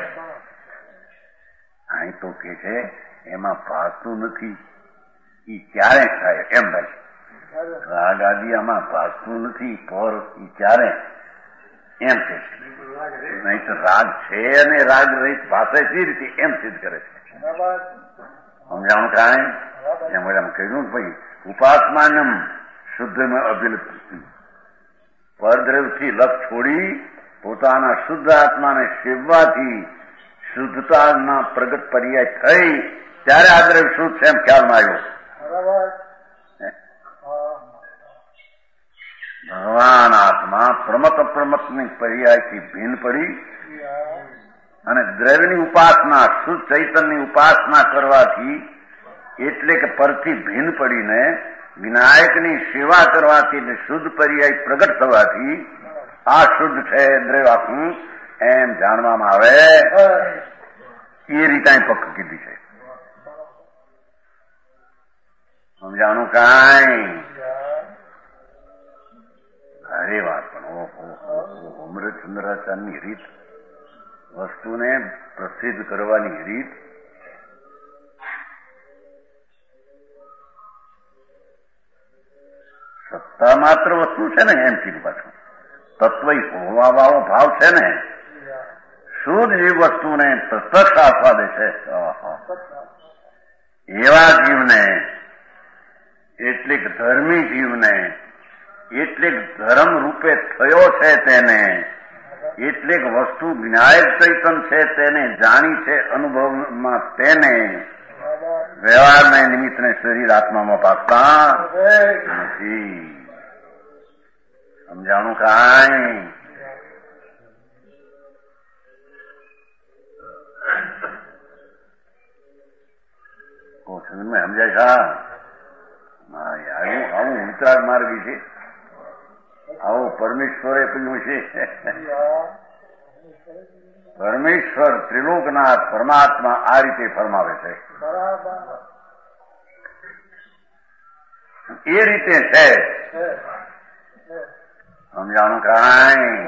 અહીં તો કે છે એમાં ભાગતું નથી. એ ક્યારે થાય એમ ભાઈ? રાગ આદિ આમાં ભાગતું નથી પર એ ક્યારે એમ કે છે. નહીં તો રાગ છે અને રાગ રહિત ભાષે સી રીતે એમ સિદ્ધ કરે છે. સમજાણું કાંઈ? એમ કહ્યું ભાઈ ઉપાસમાનમ શુદ્ધ અભિલપ પરદ્રવથી લક્ષ છોડી પોતાના શુદ્ધ આત્માને સેવવાથી શુદ્ધતાના પ્રગટ પર્યાય થઈ ત્યારે આ દ્રવ્ય શુદ્ધ છે એમ ખ્યાલમાં આવ્યો. ભગવાન આત્મા પ્રમત અપ્રમતની પર્યાયથી ભિન્ન પડી અને દ્રવ્યની ઉપાસના શુદ્ધ ચૈતન્યની ઉપાસના કરવાથી એટલે કે પરથી ભિન્ન પડીને વિનાયકની સેવા કરવાથી એટલે શુદ્ધ પર્યાય પ્રગટ થવાથી આ શુદ્ધ છે દ્રવ્ય આખું એમ જાણવામાં આવે. એ રીતે પક્ક કીધી છે. સમજાણું કાંઈ? અરે વાત પણ અમૃતચંદ્રાચાર્યની રીત, વસ્તુને પ્રસિદ્ધ કરવાની રીત સત્તા માત્ર વસ્તુ છે ને એમ કીધું. પાછું તત્વ હોવા વાળો ભાવ છે ને, શુદ્ધ જે વસ્તુને પ્રત્યક્ષ આસ્વાદે છે એવા જીવને, એટલીક ધર્મી જીવને, એટલીક ધર્મ રૂપે થયો છે તેને, એટલીક વસ્તુ વિનાયક ચૈતન છે તેને જાણી છે અનુભવમાં, તેને વ્યવહારને નિમિત્તને શરીર આત્મામાં પાકતા નથી. સમજાણું કાંઈ? સમજાય છે? આવું વિતરાગ માર્ગી છે. આવું પરમેશ્વરે કહ્યું છે. પરમેશ્વર ત્રિલોકનાથ પરમાત્મા આ રીતે ફરમાવે છે. એ રીતે છે. સમજાણું કાંઈ?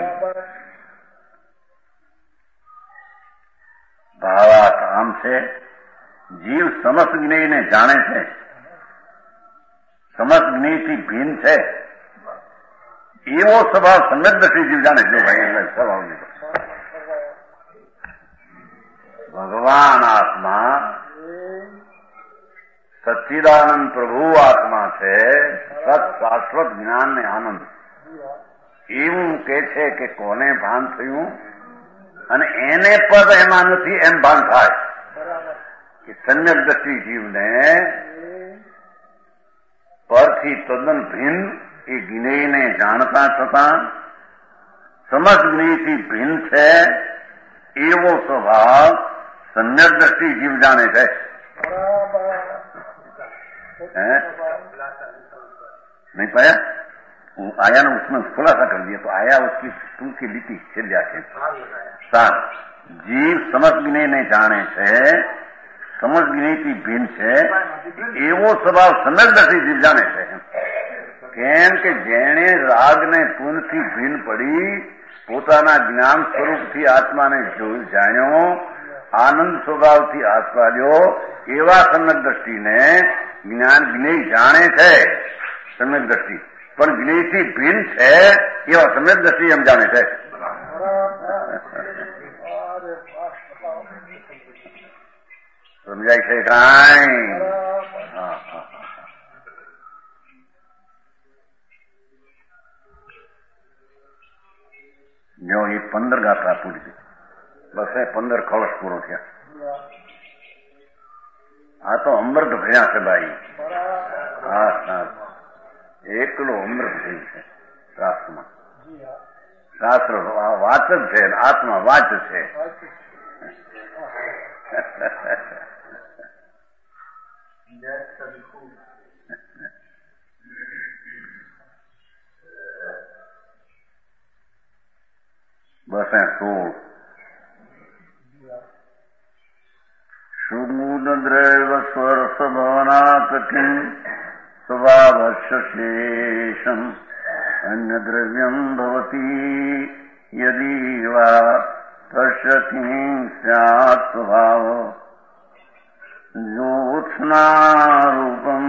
ભાવાર્થ આમ છે, જીવ સમસ્ત જ્ઞેયને જાણે છે, સમસ્ત જ્ઞેયથી ભિન્ન છે એવો સ્વભાવ સમ્યક્દર્શી જીવ જાણે છે. ભાઈ સ્વભાવ ભગવાન આત્મા સચ્ચિદાનંદ પ્રભુ આત્મા છે, સત શાશ્વત જ્ઞાન ને આનંદ. એવું કે છે કે કોને ભાન થયું અને એને પદ એમાં નથી એમ ભાન થાય કે સમ્યક્દર્શી જીવને પરથી તદ્દન ભિન્ન એ જ્ઞેયને જાણતા છતાં સમસ્ત જ્ઞેયથી ભિન્ન છે એવો સ્વભાવ સમ્યક્દર્શી જીવ જાણે છે. नहीं पाया? आया ना, उसमें खुलासा कर दिया तो आया उसकी तुलसी लिपि छिल जाती सात जीव समझने ने जाने છે, સમજગ્નિથી ભિન્ન છે એવો સ્વભાવ સમ્યક્દર્શી જીવ જાણે છે. કેમ કે જેણે રાગને પૂનથી ભિન્ન પડી પોતાના જ્ઞાન સ્વરૂપથી આત્માને જાણ્યો, આનંદ સ્વભાવથી આસ્વાદ્યો એવા સમ્યક્દર્શીને જ્ઞાન જ્ઞેય જાણે છે. સમ્યક્દર્શી પણ જ્ઞેયથી ભિન્ન છે એવા સમ્યક્દર્શી એમ જાણે છે. સમજાય છે કાંઈ? જો એ 15 ગાથા પૂરી ગઈ, બસ એ 15 કળશ પૂરો થયા. આ તો અમૃત ભર્યા છે ભાઈ. હા શાસ્ત્ર એકલો અમૃત ભર્યું છે શાસ્ત્રમાં. શાસ્ત્ર વાત જ છે, આત્મા વાત છે. બસ 16 સુમૂદ્રૈવ સ્વરસભવનાથ કિં સ્વભાવશેષમ અન્ય દ્રવ્યમ ભવતી યદી વા તસ્ય કિં સ્યાત્ સ્વભાવ જ્યોત્સ્નારૂપમ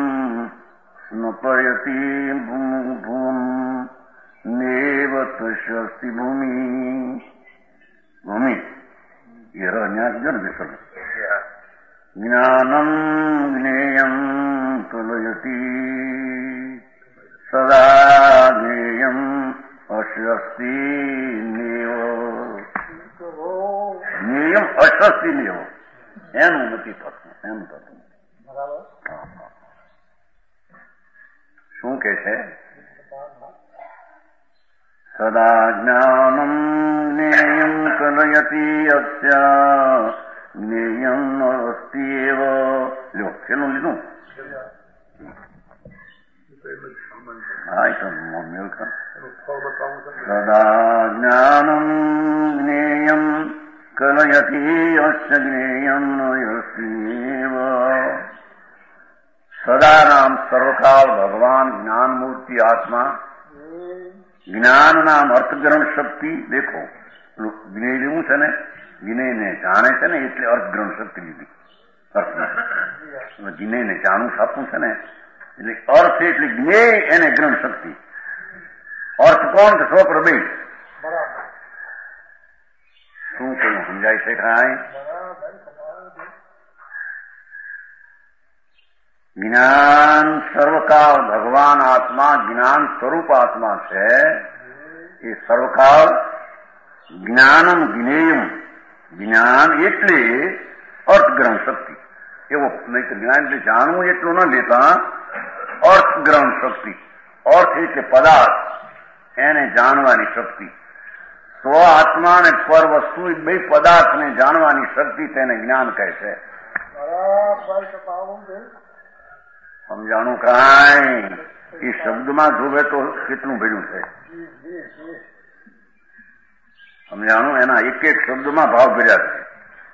સ્નપયતિ ભૂમ નેવ તસ્યસ્તિ ભૂમિ. ભૂમિ એ ન્યાસ જો ને વિસર્ગ. જ્ઞાનમ જ્ઞેયમ કલયતી સદા જ્ઞેયમ અસ્યસ્તિ નેવ. જ્ઞેયમ અસ્યસ્તિ નેવ એનું નથી થતું, એનું થતું. શું કે છે? સદા જ્ઞાનમ જ્ઞેયમ કલયતી અસ્ય જ્ઞેયમ અસ્તિ એવ. લ્યો શેનું લીધું? હા એ તો મેળ કર. સદા જ્ઞાનમ જ્ઞેયમ કલયતી અસ્ય જ્ઞેયમ અસ્તિ એવ. સદા નામ સર્વકાળ ભગવાન જ્ઞાન મૂર્તિ આત્મા. જ્ઞાન નામ અર્થગ્રહણ શક્તિ. દેખો જ્ઞેય લેવું છે ને, જ્ઞેયને જાણે છે ને એટલે અર્થગ્રહણ શક્તિ લીધી. અર્થમાં જ્ઞેયને જાણવું આપવું છે ને એટલે અર્થ એટલે જ્ઞેય એને ગ્રહણ શક્તિ. અર્થ કોણ કે સ્વપ્રભેદ. શું કહ્યું સમજાય છે કાંઈ? જ્ઞાન સર્વકાળ ભગવાન આત્મા જ્ઞાન સ્વરૂપ આત્મા છે. એ સર્વકાળ જ્ઞાનમ જ્ઞેયમ. જ્ઞાન એટલે અર્થગ્રહણ શક્તિ. એવો નહીં તો જ્ઞાન એટલે જાણવું એટલું ન લેતા, અર્થગ્રહણ શક્તિ. અર્થ એટલે પદાર્થ, એને જાણવાની શક્તિ. સ્વ આત્મા અને પર વસ્તુ બે પદાર્થને જાણવાની શક્તિ તેને જ્ઞાન કહે છે. સમજાણું કાંઈ? એ શબ્દમાં જોવે તો કેટલું ભર્યું છે. સમજાણું? એના એક એક શબ્દમાં ભાવ ભર્યા છે.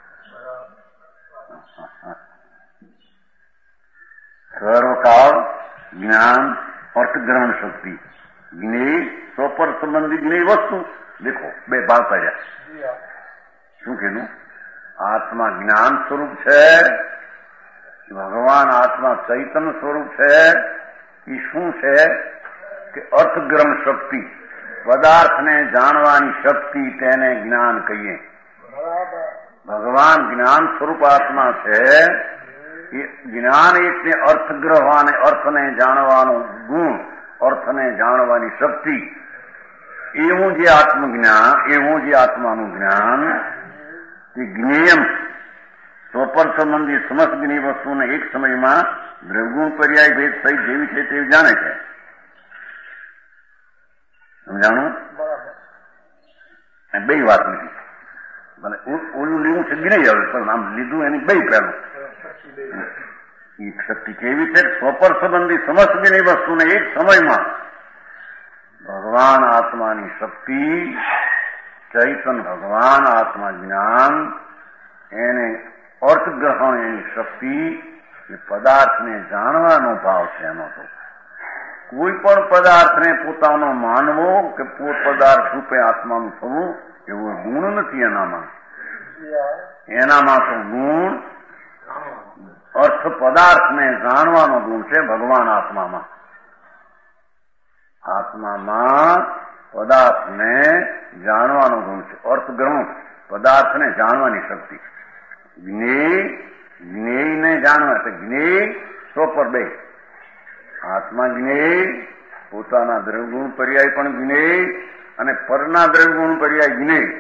સર્વકાળ જ્ઞાન અર્થગ્રહણ શક્તિ. જ્ઞેય સ્વપર સંબંધી જ્ઞેય વસ્તુ. દેખો બે ભાવ પડ્યા. શું કીધું? આત્મા જ્ઞાન સ્વરૂપ છે, ભગવાન આત્મા ચૈતન્ય સ્વરૂપ છે. એ શું છે કે અર્થગ્રહણ શક્તિ, પદાર્થને જાણવાની શક્તિ, તેને જ્ઞાન કહીએ. ભગવાન જ્ઞાન સ્વરૂપ આત્મા છે. એ જ્ઞાન એટલે અર્થગ્રહવાને અર્થને જાણવાનું ગુણ, અર્થને જાણવાની શક્તિ. એવું જે આત્મજ્ઞાન, એવું જે આત્માનું જ્ઞાન તે જ્ઞેયમ સ્વપર સંબંધી સમસ્ત જ્ઞેય વસ્તુને એક સમયમાં દ્રવગુણ પર્યાય ભેદ સહિત જેવી છે તેવી જાણે છે. સમજાણું? બે વાત લીધી. મને ઓલું લેવું છે જ્ઞેય, હવે પણ આમ લીધું એની બે પહેલું. એ શક્તિ કેવી છે? સ્વપર સંબંધી સમસ્ત જ્ઞેય વસ્તુને એક સમયમાં ભગવાન આત્માની શક્તિ, ચૈતન ભગવાન આત્મા જ્ઞાન, એને અર્થગ્રહણ એની શક્તિ, એ પદાર્થને જાણવાનો ભાવ છે. એનો તો કોઈ પણ પદાર્થને પોતાનો માનવો કે પોત પદાર્થ રૂપે આત્માનું થવું એવો ગુણ નથી એનામાં. એનામાં તો ગુણ અર્થ પદાર્થને જાણવાનો ગુણ છે. ભગવાન આત્મામાં, આત્મામાં પદાર્થને જાણવાનો ગુણ છે. અર્થગ્રહણ પદાર્થને જાણવાની શક્તિ. જ્ઞેય જ્ઞેયને જાણવા તો જ્ઞેય સ્વપર બે. આત્મા જ્ઞેય, પોતાના દ્રવ્યગુણ પર્યાય પણ જ્ઞેય અને પરના દ્રવ્યગુણ પર્યાય જ્ઞેય.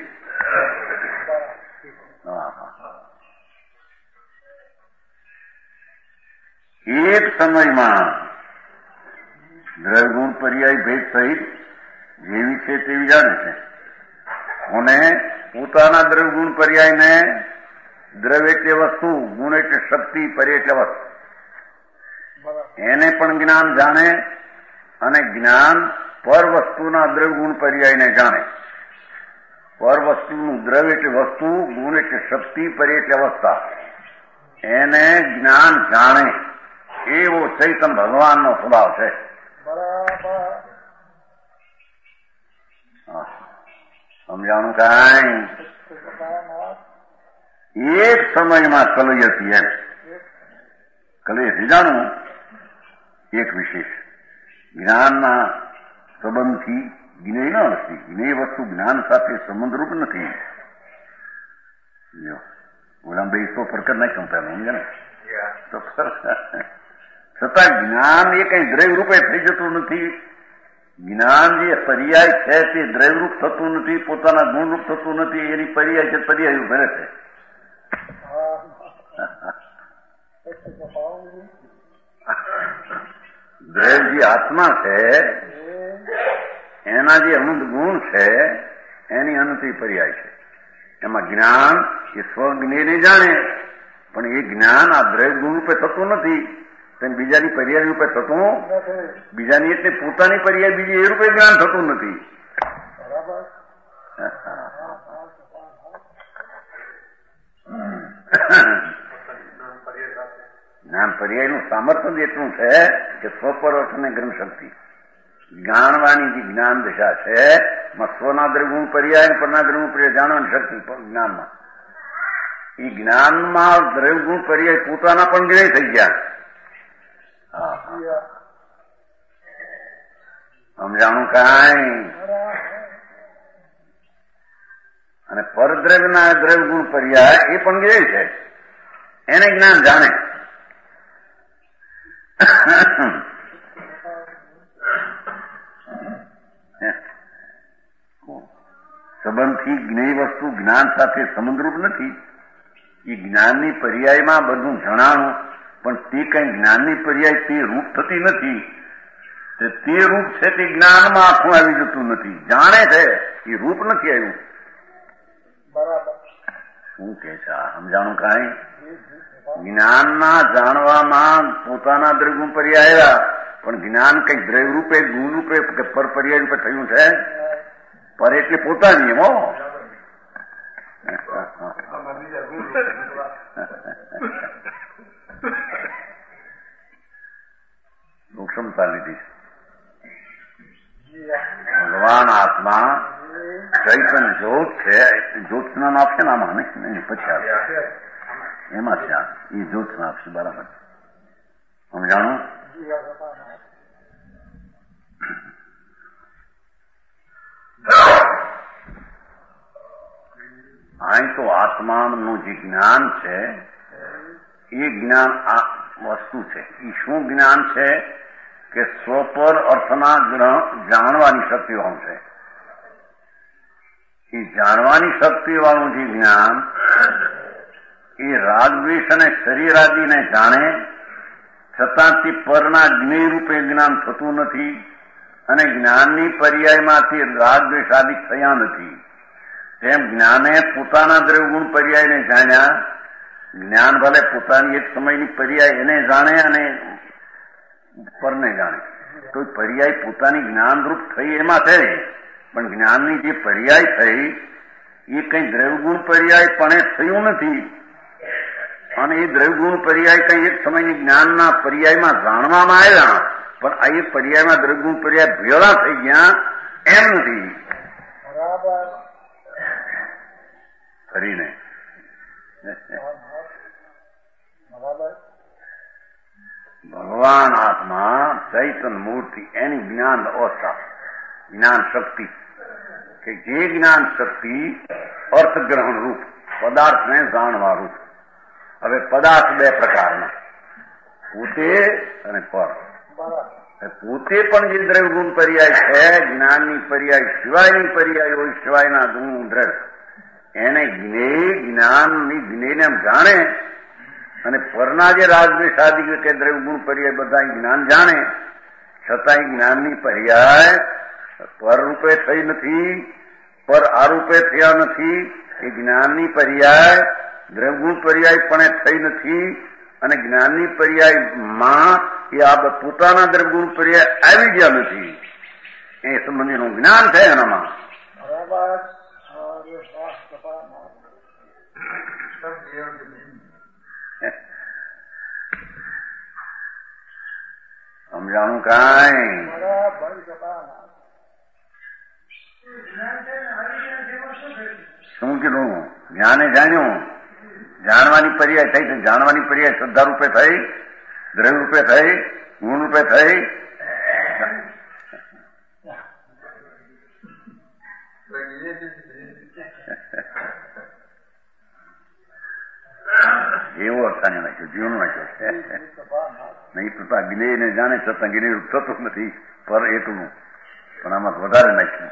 એક સમયમાં દ્રવ્યગુણ પર્યાય ભેદ સહિત જેવી છે તેવી જાણે છે અને પોતાના દ્રવ્યગુણ પર્યાયને દ્રવ્ય એટલે વસ્તુ, ગુણ એટલે શક્તિ, પર્ય એટલે વસ્તુ, એને પણ જ્ઞાન જાણે અને જ્ઞાન પર વસ્તુના દ્રવ્યગુણ પર્યાયને જાણે. પર વસ્તુનું દ્રવ્ય એટલે વસ્તુ, ગુણ એટલે શક્તિ, પર્ય એટલે અવસ્થા, એને જ્ઞાન જાણે એવો ચૈતન્ય ભગવાનનો સ્વભાવ છે. સમજાણું કાંઈ? એક સમયમાં કલય હતી એમ. કલય જાણવું એક વિશેષ જ્ઞાનના સંબંધથી જ્ઞેય ન નથી. જ્ઞેય વસ્તુ જ્ઞાન સાથે સંબંધરૂપ નથી. ઓલા બે તો ફરક નહીં સમજાય સમજે ને તો છતાં જ્ઞાન એ કઈ દ્રવ્ય રૂપે થઈ જતું નથી. જ્ઞાન જે પર્યાય છે તે દ્રવ્યરૂપ થતું નથી, પોતાના ગુણરૂપ થતું નથી. એની પર્યાય છે પર્યાય ભરે છે. દ્રવ્ય જે આત્મા છે એના જે અનંત ગુણ છે એની અનંતી પર્યાય છે. એમાં જ્ઞાન એ સ્વજ્ઞને જાણે પણ એ જ્ઞાન આ દ્રવ્ય ગુણ રૂપે થતું નથી. બીજાની પર્યાય રૂપે થતું, બીજાની એટલે પોતાની પર્યાય બીજી એ રૂપે જ્ઞાન થતું નથી. જ્ઞાન પર્યાયનું સામર્થ્ય જ એટલું છે કે સ્વપરોક્ષ અને ગ્રંથ શક્તિ જાણવાની જે જ્ઞાન દિશા છે સ્વના દ્રવ્યગુણ પર્યાય પરના દ્રવ્યગુણ પર્યાય જાણવાની શક્તિ જ્ઞાનમાં, એ જ્ઞાનમાં દ્રવ્યગુણ પર્યાય પોતાના પણ જ્ઞેય થઈ ગયા. સમજાણું કાંઈ? અને પરદ્રવ્યના દ્રવ્યગુણ પર્યાય એ પણ જ્ઞેય છે, એને જ્ઞાન જાણે. સંબંધથી જ્ઞેય વસ્તુ જ્ઞાન સાથે સંબંધરૂપ નથી. એ જ્ઞાનની પર્યાયમાં બધું જણાણું પણ તે કઈ જ્ઞાનની પર્યાય તે રૂપ થતી નથી. તે રૂપ છે તે જ્ઞાનમાં આખું આવી જતું નથી. જાણે છે એ રૂપ નથી આવ્યું. શું કે છે સમજાણું કાંઈ? જ્ઞાનના જાણવામાં પોતાના દ્રવ્યગુણ પર્યાય આવ્યા પણ જ્ઞાન કઈ દ્રવ્ય રૂપે ગુણ રૂપે કે પર પર્યાય રૂપે થયું છે. પર એટલે પોતાની એમ સૂક્ષ્મતા લીધી. ભગવાન આત્મા ચૈતન્ય જ્યોત છે. જ્યોત્સના આપશે ને આમાં નહીં પછી આપશે એમાં છે. એ જ્યોત્સના આપશે બરાબર. સમજાણું? અહીં તો આત્માનું જે જ્ઞાન છે એ જ્ઞાન આ વસ્તુ છે. એ શું જ્ઞાન છે કે સ્વપર અર્થના જાણવાની શક્તિવાળું છે. એ જાણવાની શક્તિવાળું જે જ્ઞાન એ રાગદ્વેષ અને શરીરાદિને જાણે છતાં તે પરના જ્ઞેય રૂપે જ્ઞાન થતું નથી અને જ્ઞાનની પર્યાયમાંથી રાગદ્વેષ આદિ થયા નથી. તેમ જ્ઞાને પોતાના દ્રવ્યગુણ પર્યાયને જાણ્યા. જ્ઞાન ભલે પોતાની એક સમયની પર્યાય એને જાણે અને પરને જાણે તો પર્યાય પોતાની જ્ઞાનરૂપ થઈ એમાં છે પણ જ્ઞાનની જે પર્યાય થઈ એ કઈ દ્રવ્યગુણ પર્યાય પણ થયું નથી. અને એ દ્રવ્યગુણ પર્યાય કઈ એક સમયની જ્ઞાનના પર્યાયમાં જાણવામાં આવ્યા પણ આ એક પર્યાયમાં દ્રવ્યગુણ પર્યાય ભેળા થઈ ગયા એમ નથી. ફરીને ભગવાન આત્મા ચૈતન્ય મૂર્તિ એની જ્ઞાન અવસ્થા, જ્ઞાન શક્તિ કે જે જ્ઞાન શક્તિ અર્થગ્રહણ રૂપ પદાર્થને જાણવા રૂપ હવે પદાર્થ બે પ્રકારના, પોતે અને પર. પોતે પણ જે દ્રવ્ય ગુણ પર્યાય છે, જ્ઞાનની પર્યાય સિવાયની પર્યાય હોય, સિવાયના ગુણ દ્રવ્ય, એને જ્ઞેય જ્ઞાનની જ્ઞેયને એમ જાણે, અને પરના જે રાજદ્વેષાદિ કે દ્રવ્ય ગુણ પર્યાય બધા જ્ઞાન જાણે, છતાંય જ્ઞાનની પર્યાય પર રૂપે થઈ નથી, પર આરૂપે થયા નથી. એ જ્ઞાનની પર્યાય દ્રવ્યગુણ પર્યાય પણ થઈ નથી, અને જ્ઞાનની પર્યાયમાં એ આ પોતાના દ્રવ્યગુણ પર્યાય આવી ગયા નથી. એ સંબંધીનું જ્ઞાન છે એનામાં. સમજાણું કાંઈ? શું કીધું? જ્ઞાને જાણ્યું, જાણવાની પર્યાય થઈ. જાણવાની પર્યાય શ્રદ્ધા રૂપે થઈ, દ્રવ્ય રૂપે થઈ, ગુણ રૂપે થઈ. એવો અર્થાને નાખ્યો, જીવન નાખ્યો. નહીં તો જ્ઞેયને જાણે છતાં જ્ઞેય રૂપ થતું નથી, પર એટલું. પણ આમાં વધારે નાખ્યું.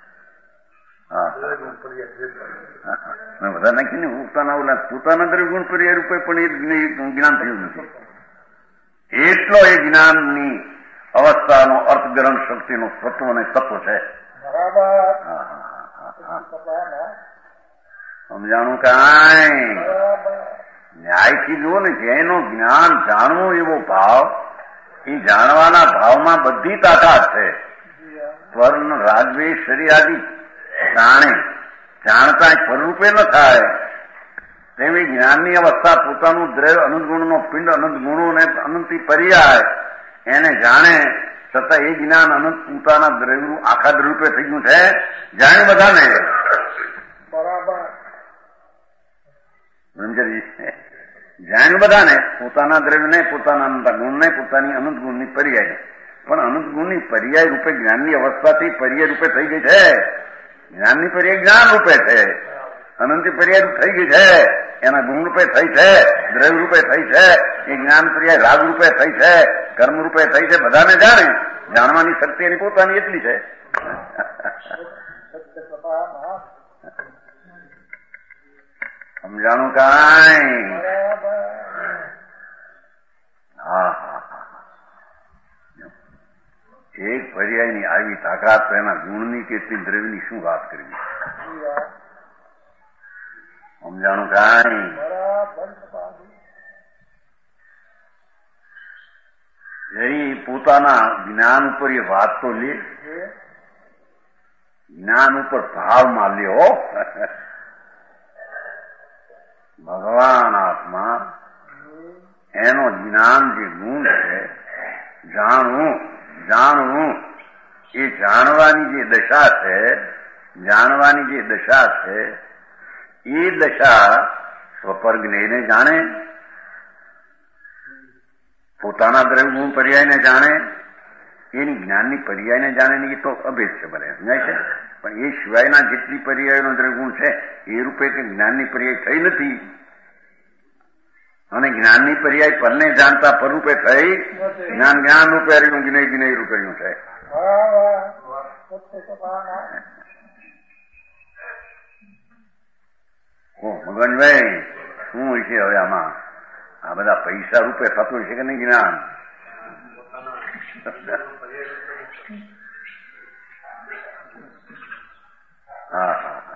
વધારે નાખીને પોતાના દ્રવ્યગુણ પર્યાય રૂપે પણ એ જ્ઞાન થયું નથી. એટલો એ જ્ઞાનની અવસ્થાનો અર્થગ્રહણ શક્તિનો તત્વ અને તત્વ છે. સમજાણું કાંઈ? ન્યાયથી જુઓ ને, જેનો જ્ઞાન જાણવું એવો ભાવ, એ જાણવાના ભાવમાં બધી તાકાત છે. સ્વર્ણ રાજદ્વેષ શરીરાદિ જાણે, જાણતા સ્વરૂપે ન થાય તેવી જ્ઞાનની અવસ્થા પોતાનું દ્રવ્ય અનંત ગુણનો પિંડ, અનંત ગુણો અને અનંતી પર્યાય એને જાણે, છતાં એ જ્ઞાન અનંત પોતાના દ્રવ્યનું આખા દ્રવ્ય થઈ ગયું છે. જાણે બધાને જાણ બધાને પોતાના દ્રવ્યને, પોતાના અનંત ગુણને, પોતાની અનંત ગુણની પર્યાય. પણ અનંત ગુણની પર્યાય રૂપે જ્ઞાનની અવસ્થાથી પર્યાય રૂપે થઈ ગઈ છે. જ્ઞાનની પર્યાય જ્ઞાન રૂપે છે, અનંતી પર્યાય થઈ ગઈ છે, એના ગુણ રૂપે થઈ છે, દ્રવ્ય રૂપે થઈ છે, એ જ્ઞાન પર્યાય રાગ રૂપે થઈ છે, કર્મ રૂપે થઈ છે. બધાને જાણે, જાણવાની શક્તિ એની પોતાની એટલી છે. સમજાણું કાંઈ? હા હા હા. એક પર્યાયની આવી તાકાત તો એના ગુણની કે દ્રવ્યની શું વાત કરવી? સમજાણું કાંઈ? એ પોતાના જ્ઞાન ઉપર એ વાત તો લે, જ્ઞાન ઉપર ભાવમાં લ્યો. ભગવાન આત્મા એનો જ્ઞાન જે ગુણ છે, જાણવું એ જાણવાની જે દશા છે, જાણવાની જે દશા છે, એ દશા સ્વપર જ્ઞેયને જાણે, પોતાના દ્રવ્ય ગુણ પર્યાયને જાણે, એની જ્ઞાનની પર્યાયને જાણે ને, એ તો અભેદ છે. બને સમજાય છે. પણ એ સિવાયના જેટલી પર્યાયનો દ્રવ્ય ગુણ છે એ રૂપે કે જ્ઞાનની પર્યાય થઈ નથી, અને જ્ઞાનની પર્યાય પરને જાણતા પર રૂપે થઈ, જ્ઞાન જ્ઞાન રૂપે રહ્યું, જ્ઞેય જ્ઞેય રૂપે રહ્યું છે. મગનભાઈ શું હોય છે હવે આમાં? આ બધા પૈસા રૂપે થતું હોય છે કે નહીં જ્ઞાન? હા હા હા.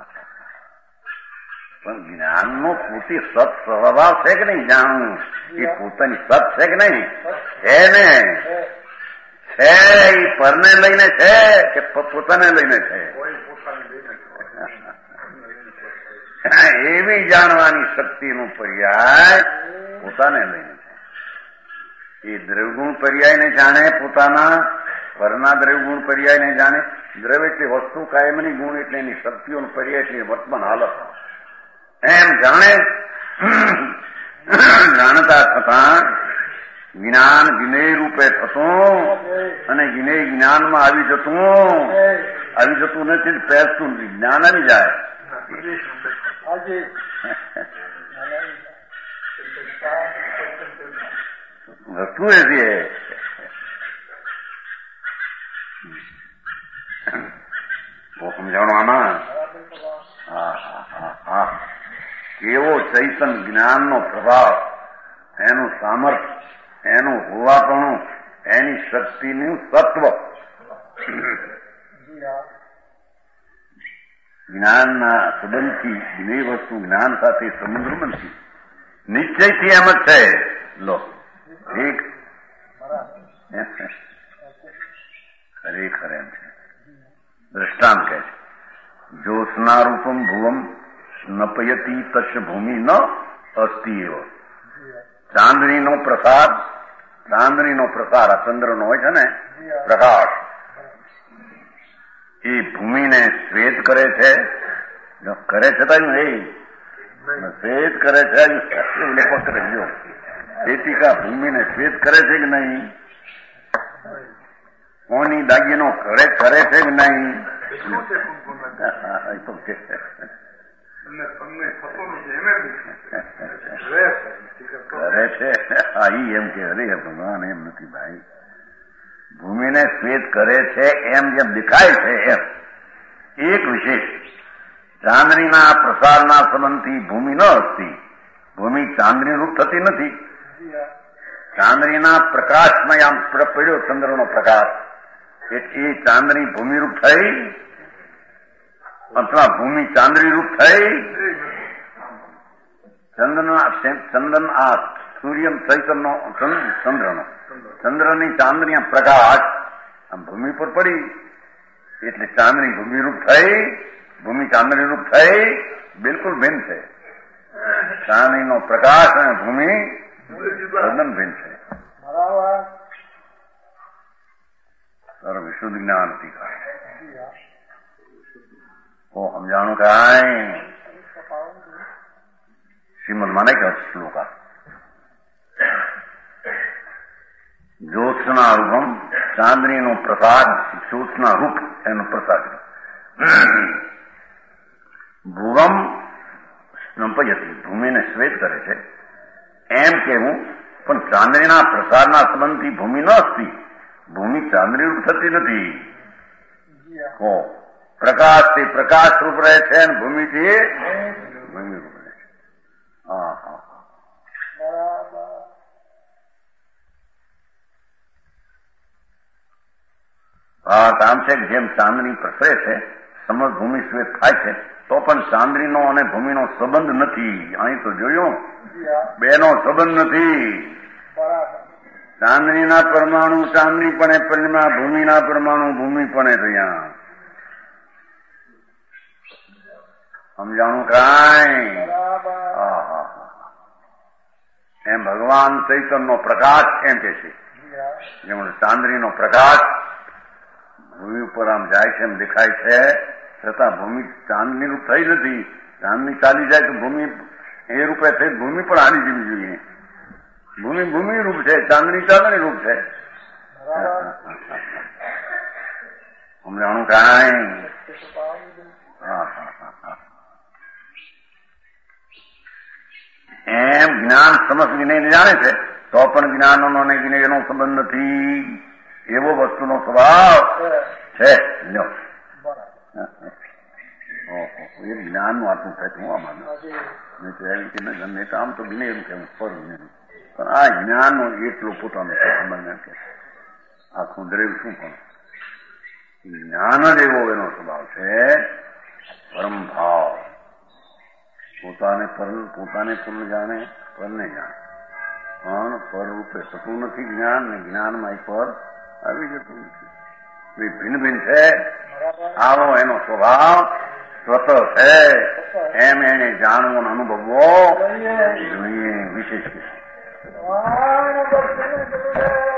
પણ જ્ઞાનનો પોતે સત સ્વભાવ છે કે નહીં? જાણવું એ પોતાની સત છે કે નહીં? છે ને? છે. એ પરને લઈને છે કે પોતાને લઈને છે? એવી જાણવાની શક્તિનું પર્યાય પોતાને લઈને છે. એ દ્રવ્યગુણ પર્યાયને જાણે, પોતાના પરના દ્રવ્યગુણ પર્યાયને જાણે. દ્રવ્ય એટલે વસ્તુ, કાયમની ગુણ એટલે એની શક્તિઓનો પર્યાય એટલે વર્તમાન હાલત. એમ જાણે, જાણતા છતાં જ્ઞાન જ્ઞેય રૂપે થતું અને જ્ઞેય જ્ઞાનમાં આવી જતું નથી. પહેરતું જ્ઞાન આવી જાય. વસ્તુ એવી है वो સમજાણો આમાં કેવો ચૈતન જ્ઞાનનો પ્રભાવ, એનું સામર્થ્ય, એનું હોવાપણું, એની શક્તિનું તત્વ. જ્ઞાનના સંબંધથી બે વસ્તુ જ્ઞાન સાથે સમુદ્ર બનતી નિશ્ચયથી એમ જ છે. લો ઠીક ખરેખર એમ છે. દ્રષ્ટાંત કહે છે જ્યોત્સના રૂપમ ભુવમ સ્નપયતી તસ્ય ભૂમિ ન અસ્તિ એવ. ચાંદનીનો પ્રસાદ આ ચંદ્રનો હોય છે ને પ્રકાશ, એ ભૂમિને શ્વેત કરે છે. જો કરે છે તો શ્વેત કરે છે પકડે જો ખેતીકા ભૂમિને શ્વેત કરે છે કે નહીં? કોની દાગીનો કરે છે કે નહીં? કરે છે. એમ કે અરે ભગવાન એમ નથી ભાઈ, ભૂમિને શ્વેત કરે છે એમ જેમ દેખાય છે એમ એક વિશેષ ચાંદનીના પ્રસારના સંબંધથી ભૂમિ ન હસતી. ભૂમિ ચાંદની રૂપ થતી નથી. ચાંદનીના પ્રકાશમાં આમ પડ્યો ચંદ્રનો પ્રકાશ, એ ચાંદની ભૂમિરૂપ થઈ અથવા ભૂમિ ચાંદની રૂપ થઈ? ચંદન આ સૂર્ય ચૈતનનો ચંદ્રની ચાંદની પ્રકાશ આમ ભૂમિ પર પડી એટલે ચાંદની ભૂમિરૂપ થઈ, ભૂમિ ચાંદની રૂપ થઈ? બિલકુલ ભિન્ન છે. ચાંદનીનો પ્રકાશ અને ભૂમિ તદ્દન ભિન્ન છે. વિશુદ્ધ જ્ઞાન હતી ઓ સમજાણું કાંઈ? શ્રીમદ માને કે શ્લોકા જ્યોત્સના રૂપમ, ચાંદનીનો પ્રસાદ, જ્યોત્સના રૂપ એનો પ્રસાદ. ભુવમ સ્નપયતી, ભૂમિને શ્વેત કરે છે એમ કેવું, પણ ચાંદનીના પ્રસારના સંબંધથી ભૂમિ ન હસતી. ભૂમિ ચાંદની રૂપ થતી નથી. પ્રકાશથી પ્રકાશ રૂપ રહે છે અને ભૂમિથી ભૂમિ રૂપ રહે છે. આમ છે કે જેમ ચાંદની પ્રસરે છે સમજ ભૂમિ શ્વેત થાય છે, તો પણ ચાંદનીનો અને ભૂમિનો સંબંધ નથી. અહીં તો જોયું, બેનો સંબંધ નથી. ચાંદનીના પરમાણુ ચાંદની પણ પરિણામ, ભૂમિના પરમાણુ ભૂમિ પણ રહ્યા. સમજાણું કાંઈ? એમ ભગવાન ચૈતનનો પ્રકાશ એમ કે છે જેમ ચાંદનીનો પ્રકાશ ભૂમિ ઉપર આમ જાય છે એમ દેખાય છે, છતાં ભૂમિ ચાંદની રૂપ થઈ નથી. ચાંદની ચાલી જાય તો ભૂમિ એ રૂપે થઈ ભૂમિ પણ હારી જવી જોઈએ. ભૂમિ ભૂમિ રૂપ છે, ચાંદની ચાંદની રૂપ છે. સમજાણું કાંઈ? એમ જ્ઞાન સમસ્ત વિનયને જાણે છે તો પણ જ્ઞાનનો અને વિનયનો સંબંધ નથી. એવો વસ્તુનો સ્વભાવ છે. એ જ્ઞાનનું આટલું થાય હું આમાં ગમે તો આમ તો વિનય રૂપ એમ પર વિનય, પણ આ જ્ઞાનનો એટલો પોતાનો સંબંધ કે આખું દ્રવ્ય શું પણ જ્ઞાન જ એવો એનો સ્વભાવ છે. પરમ ભાવ, પોતાને પર જાણે, પરને જાણે, પણ પર રૂપે થતું નથી જ્ઞાન, ને જ્ઞાનમાં એક પર આવી જતું નથી. ભિન્ન ભિન્ન છે. આવો એનો સ્વભાવ સ્વતઃ છે. એમ એને જાણવો અને અનુભવવો જોઈએ. વિશેષ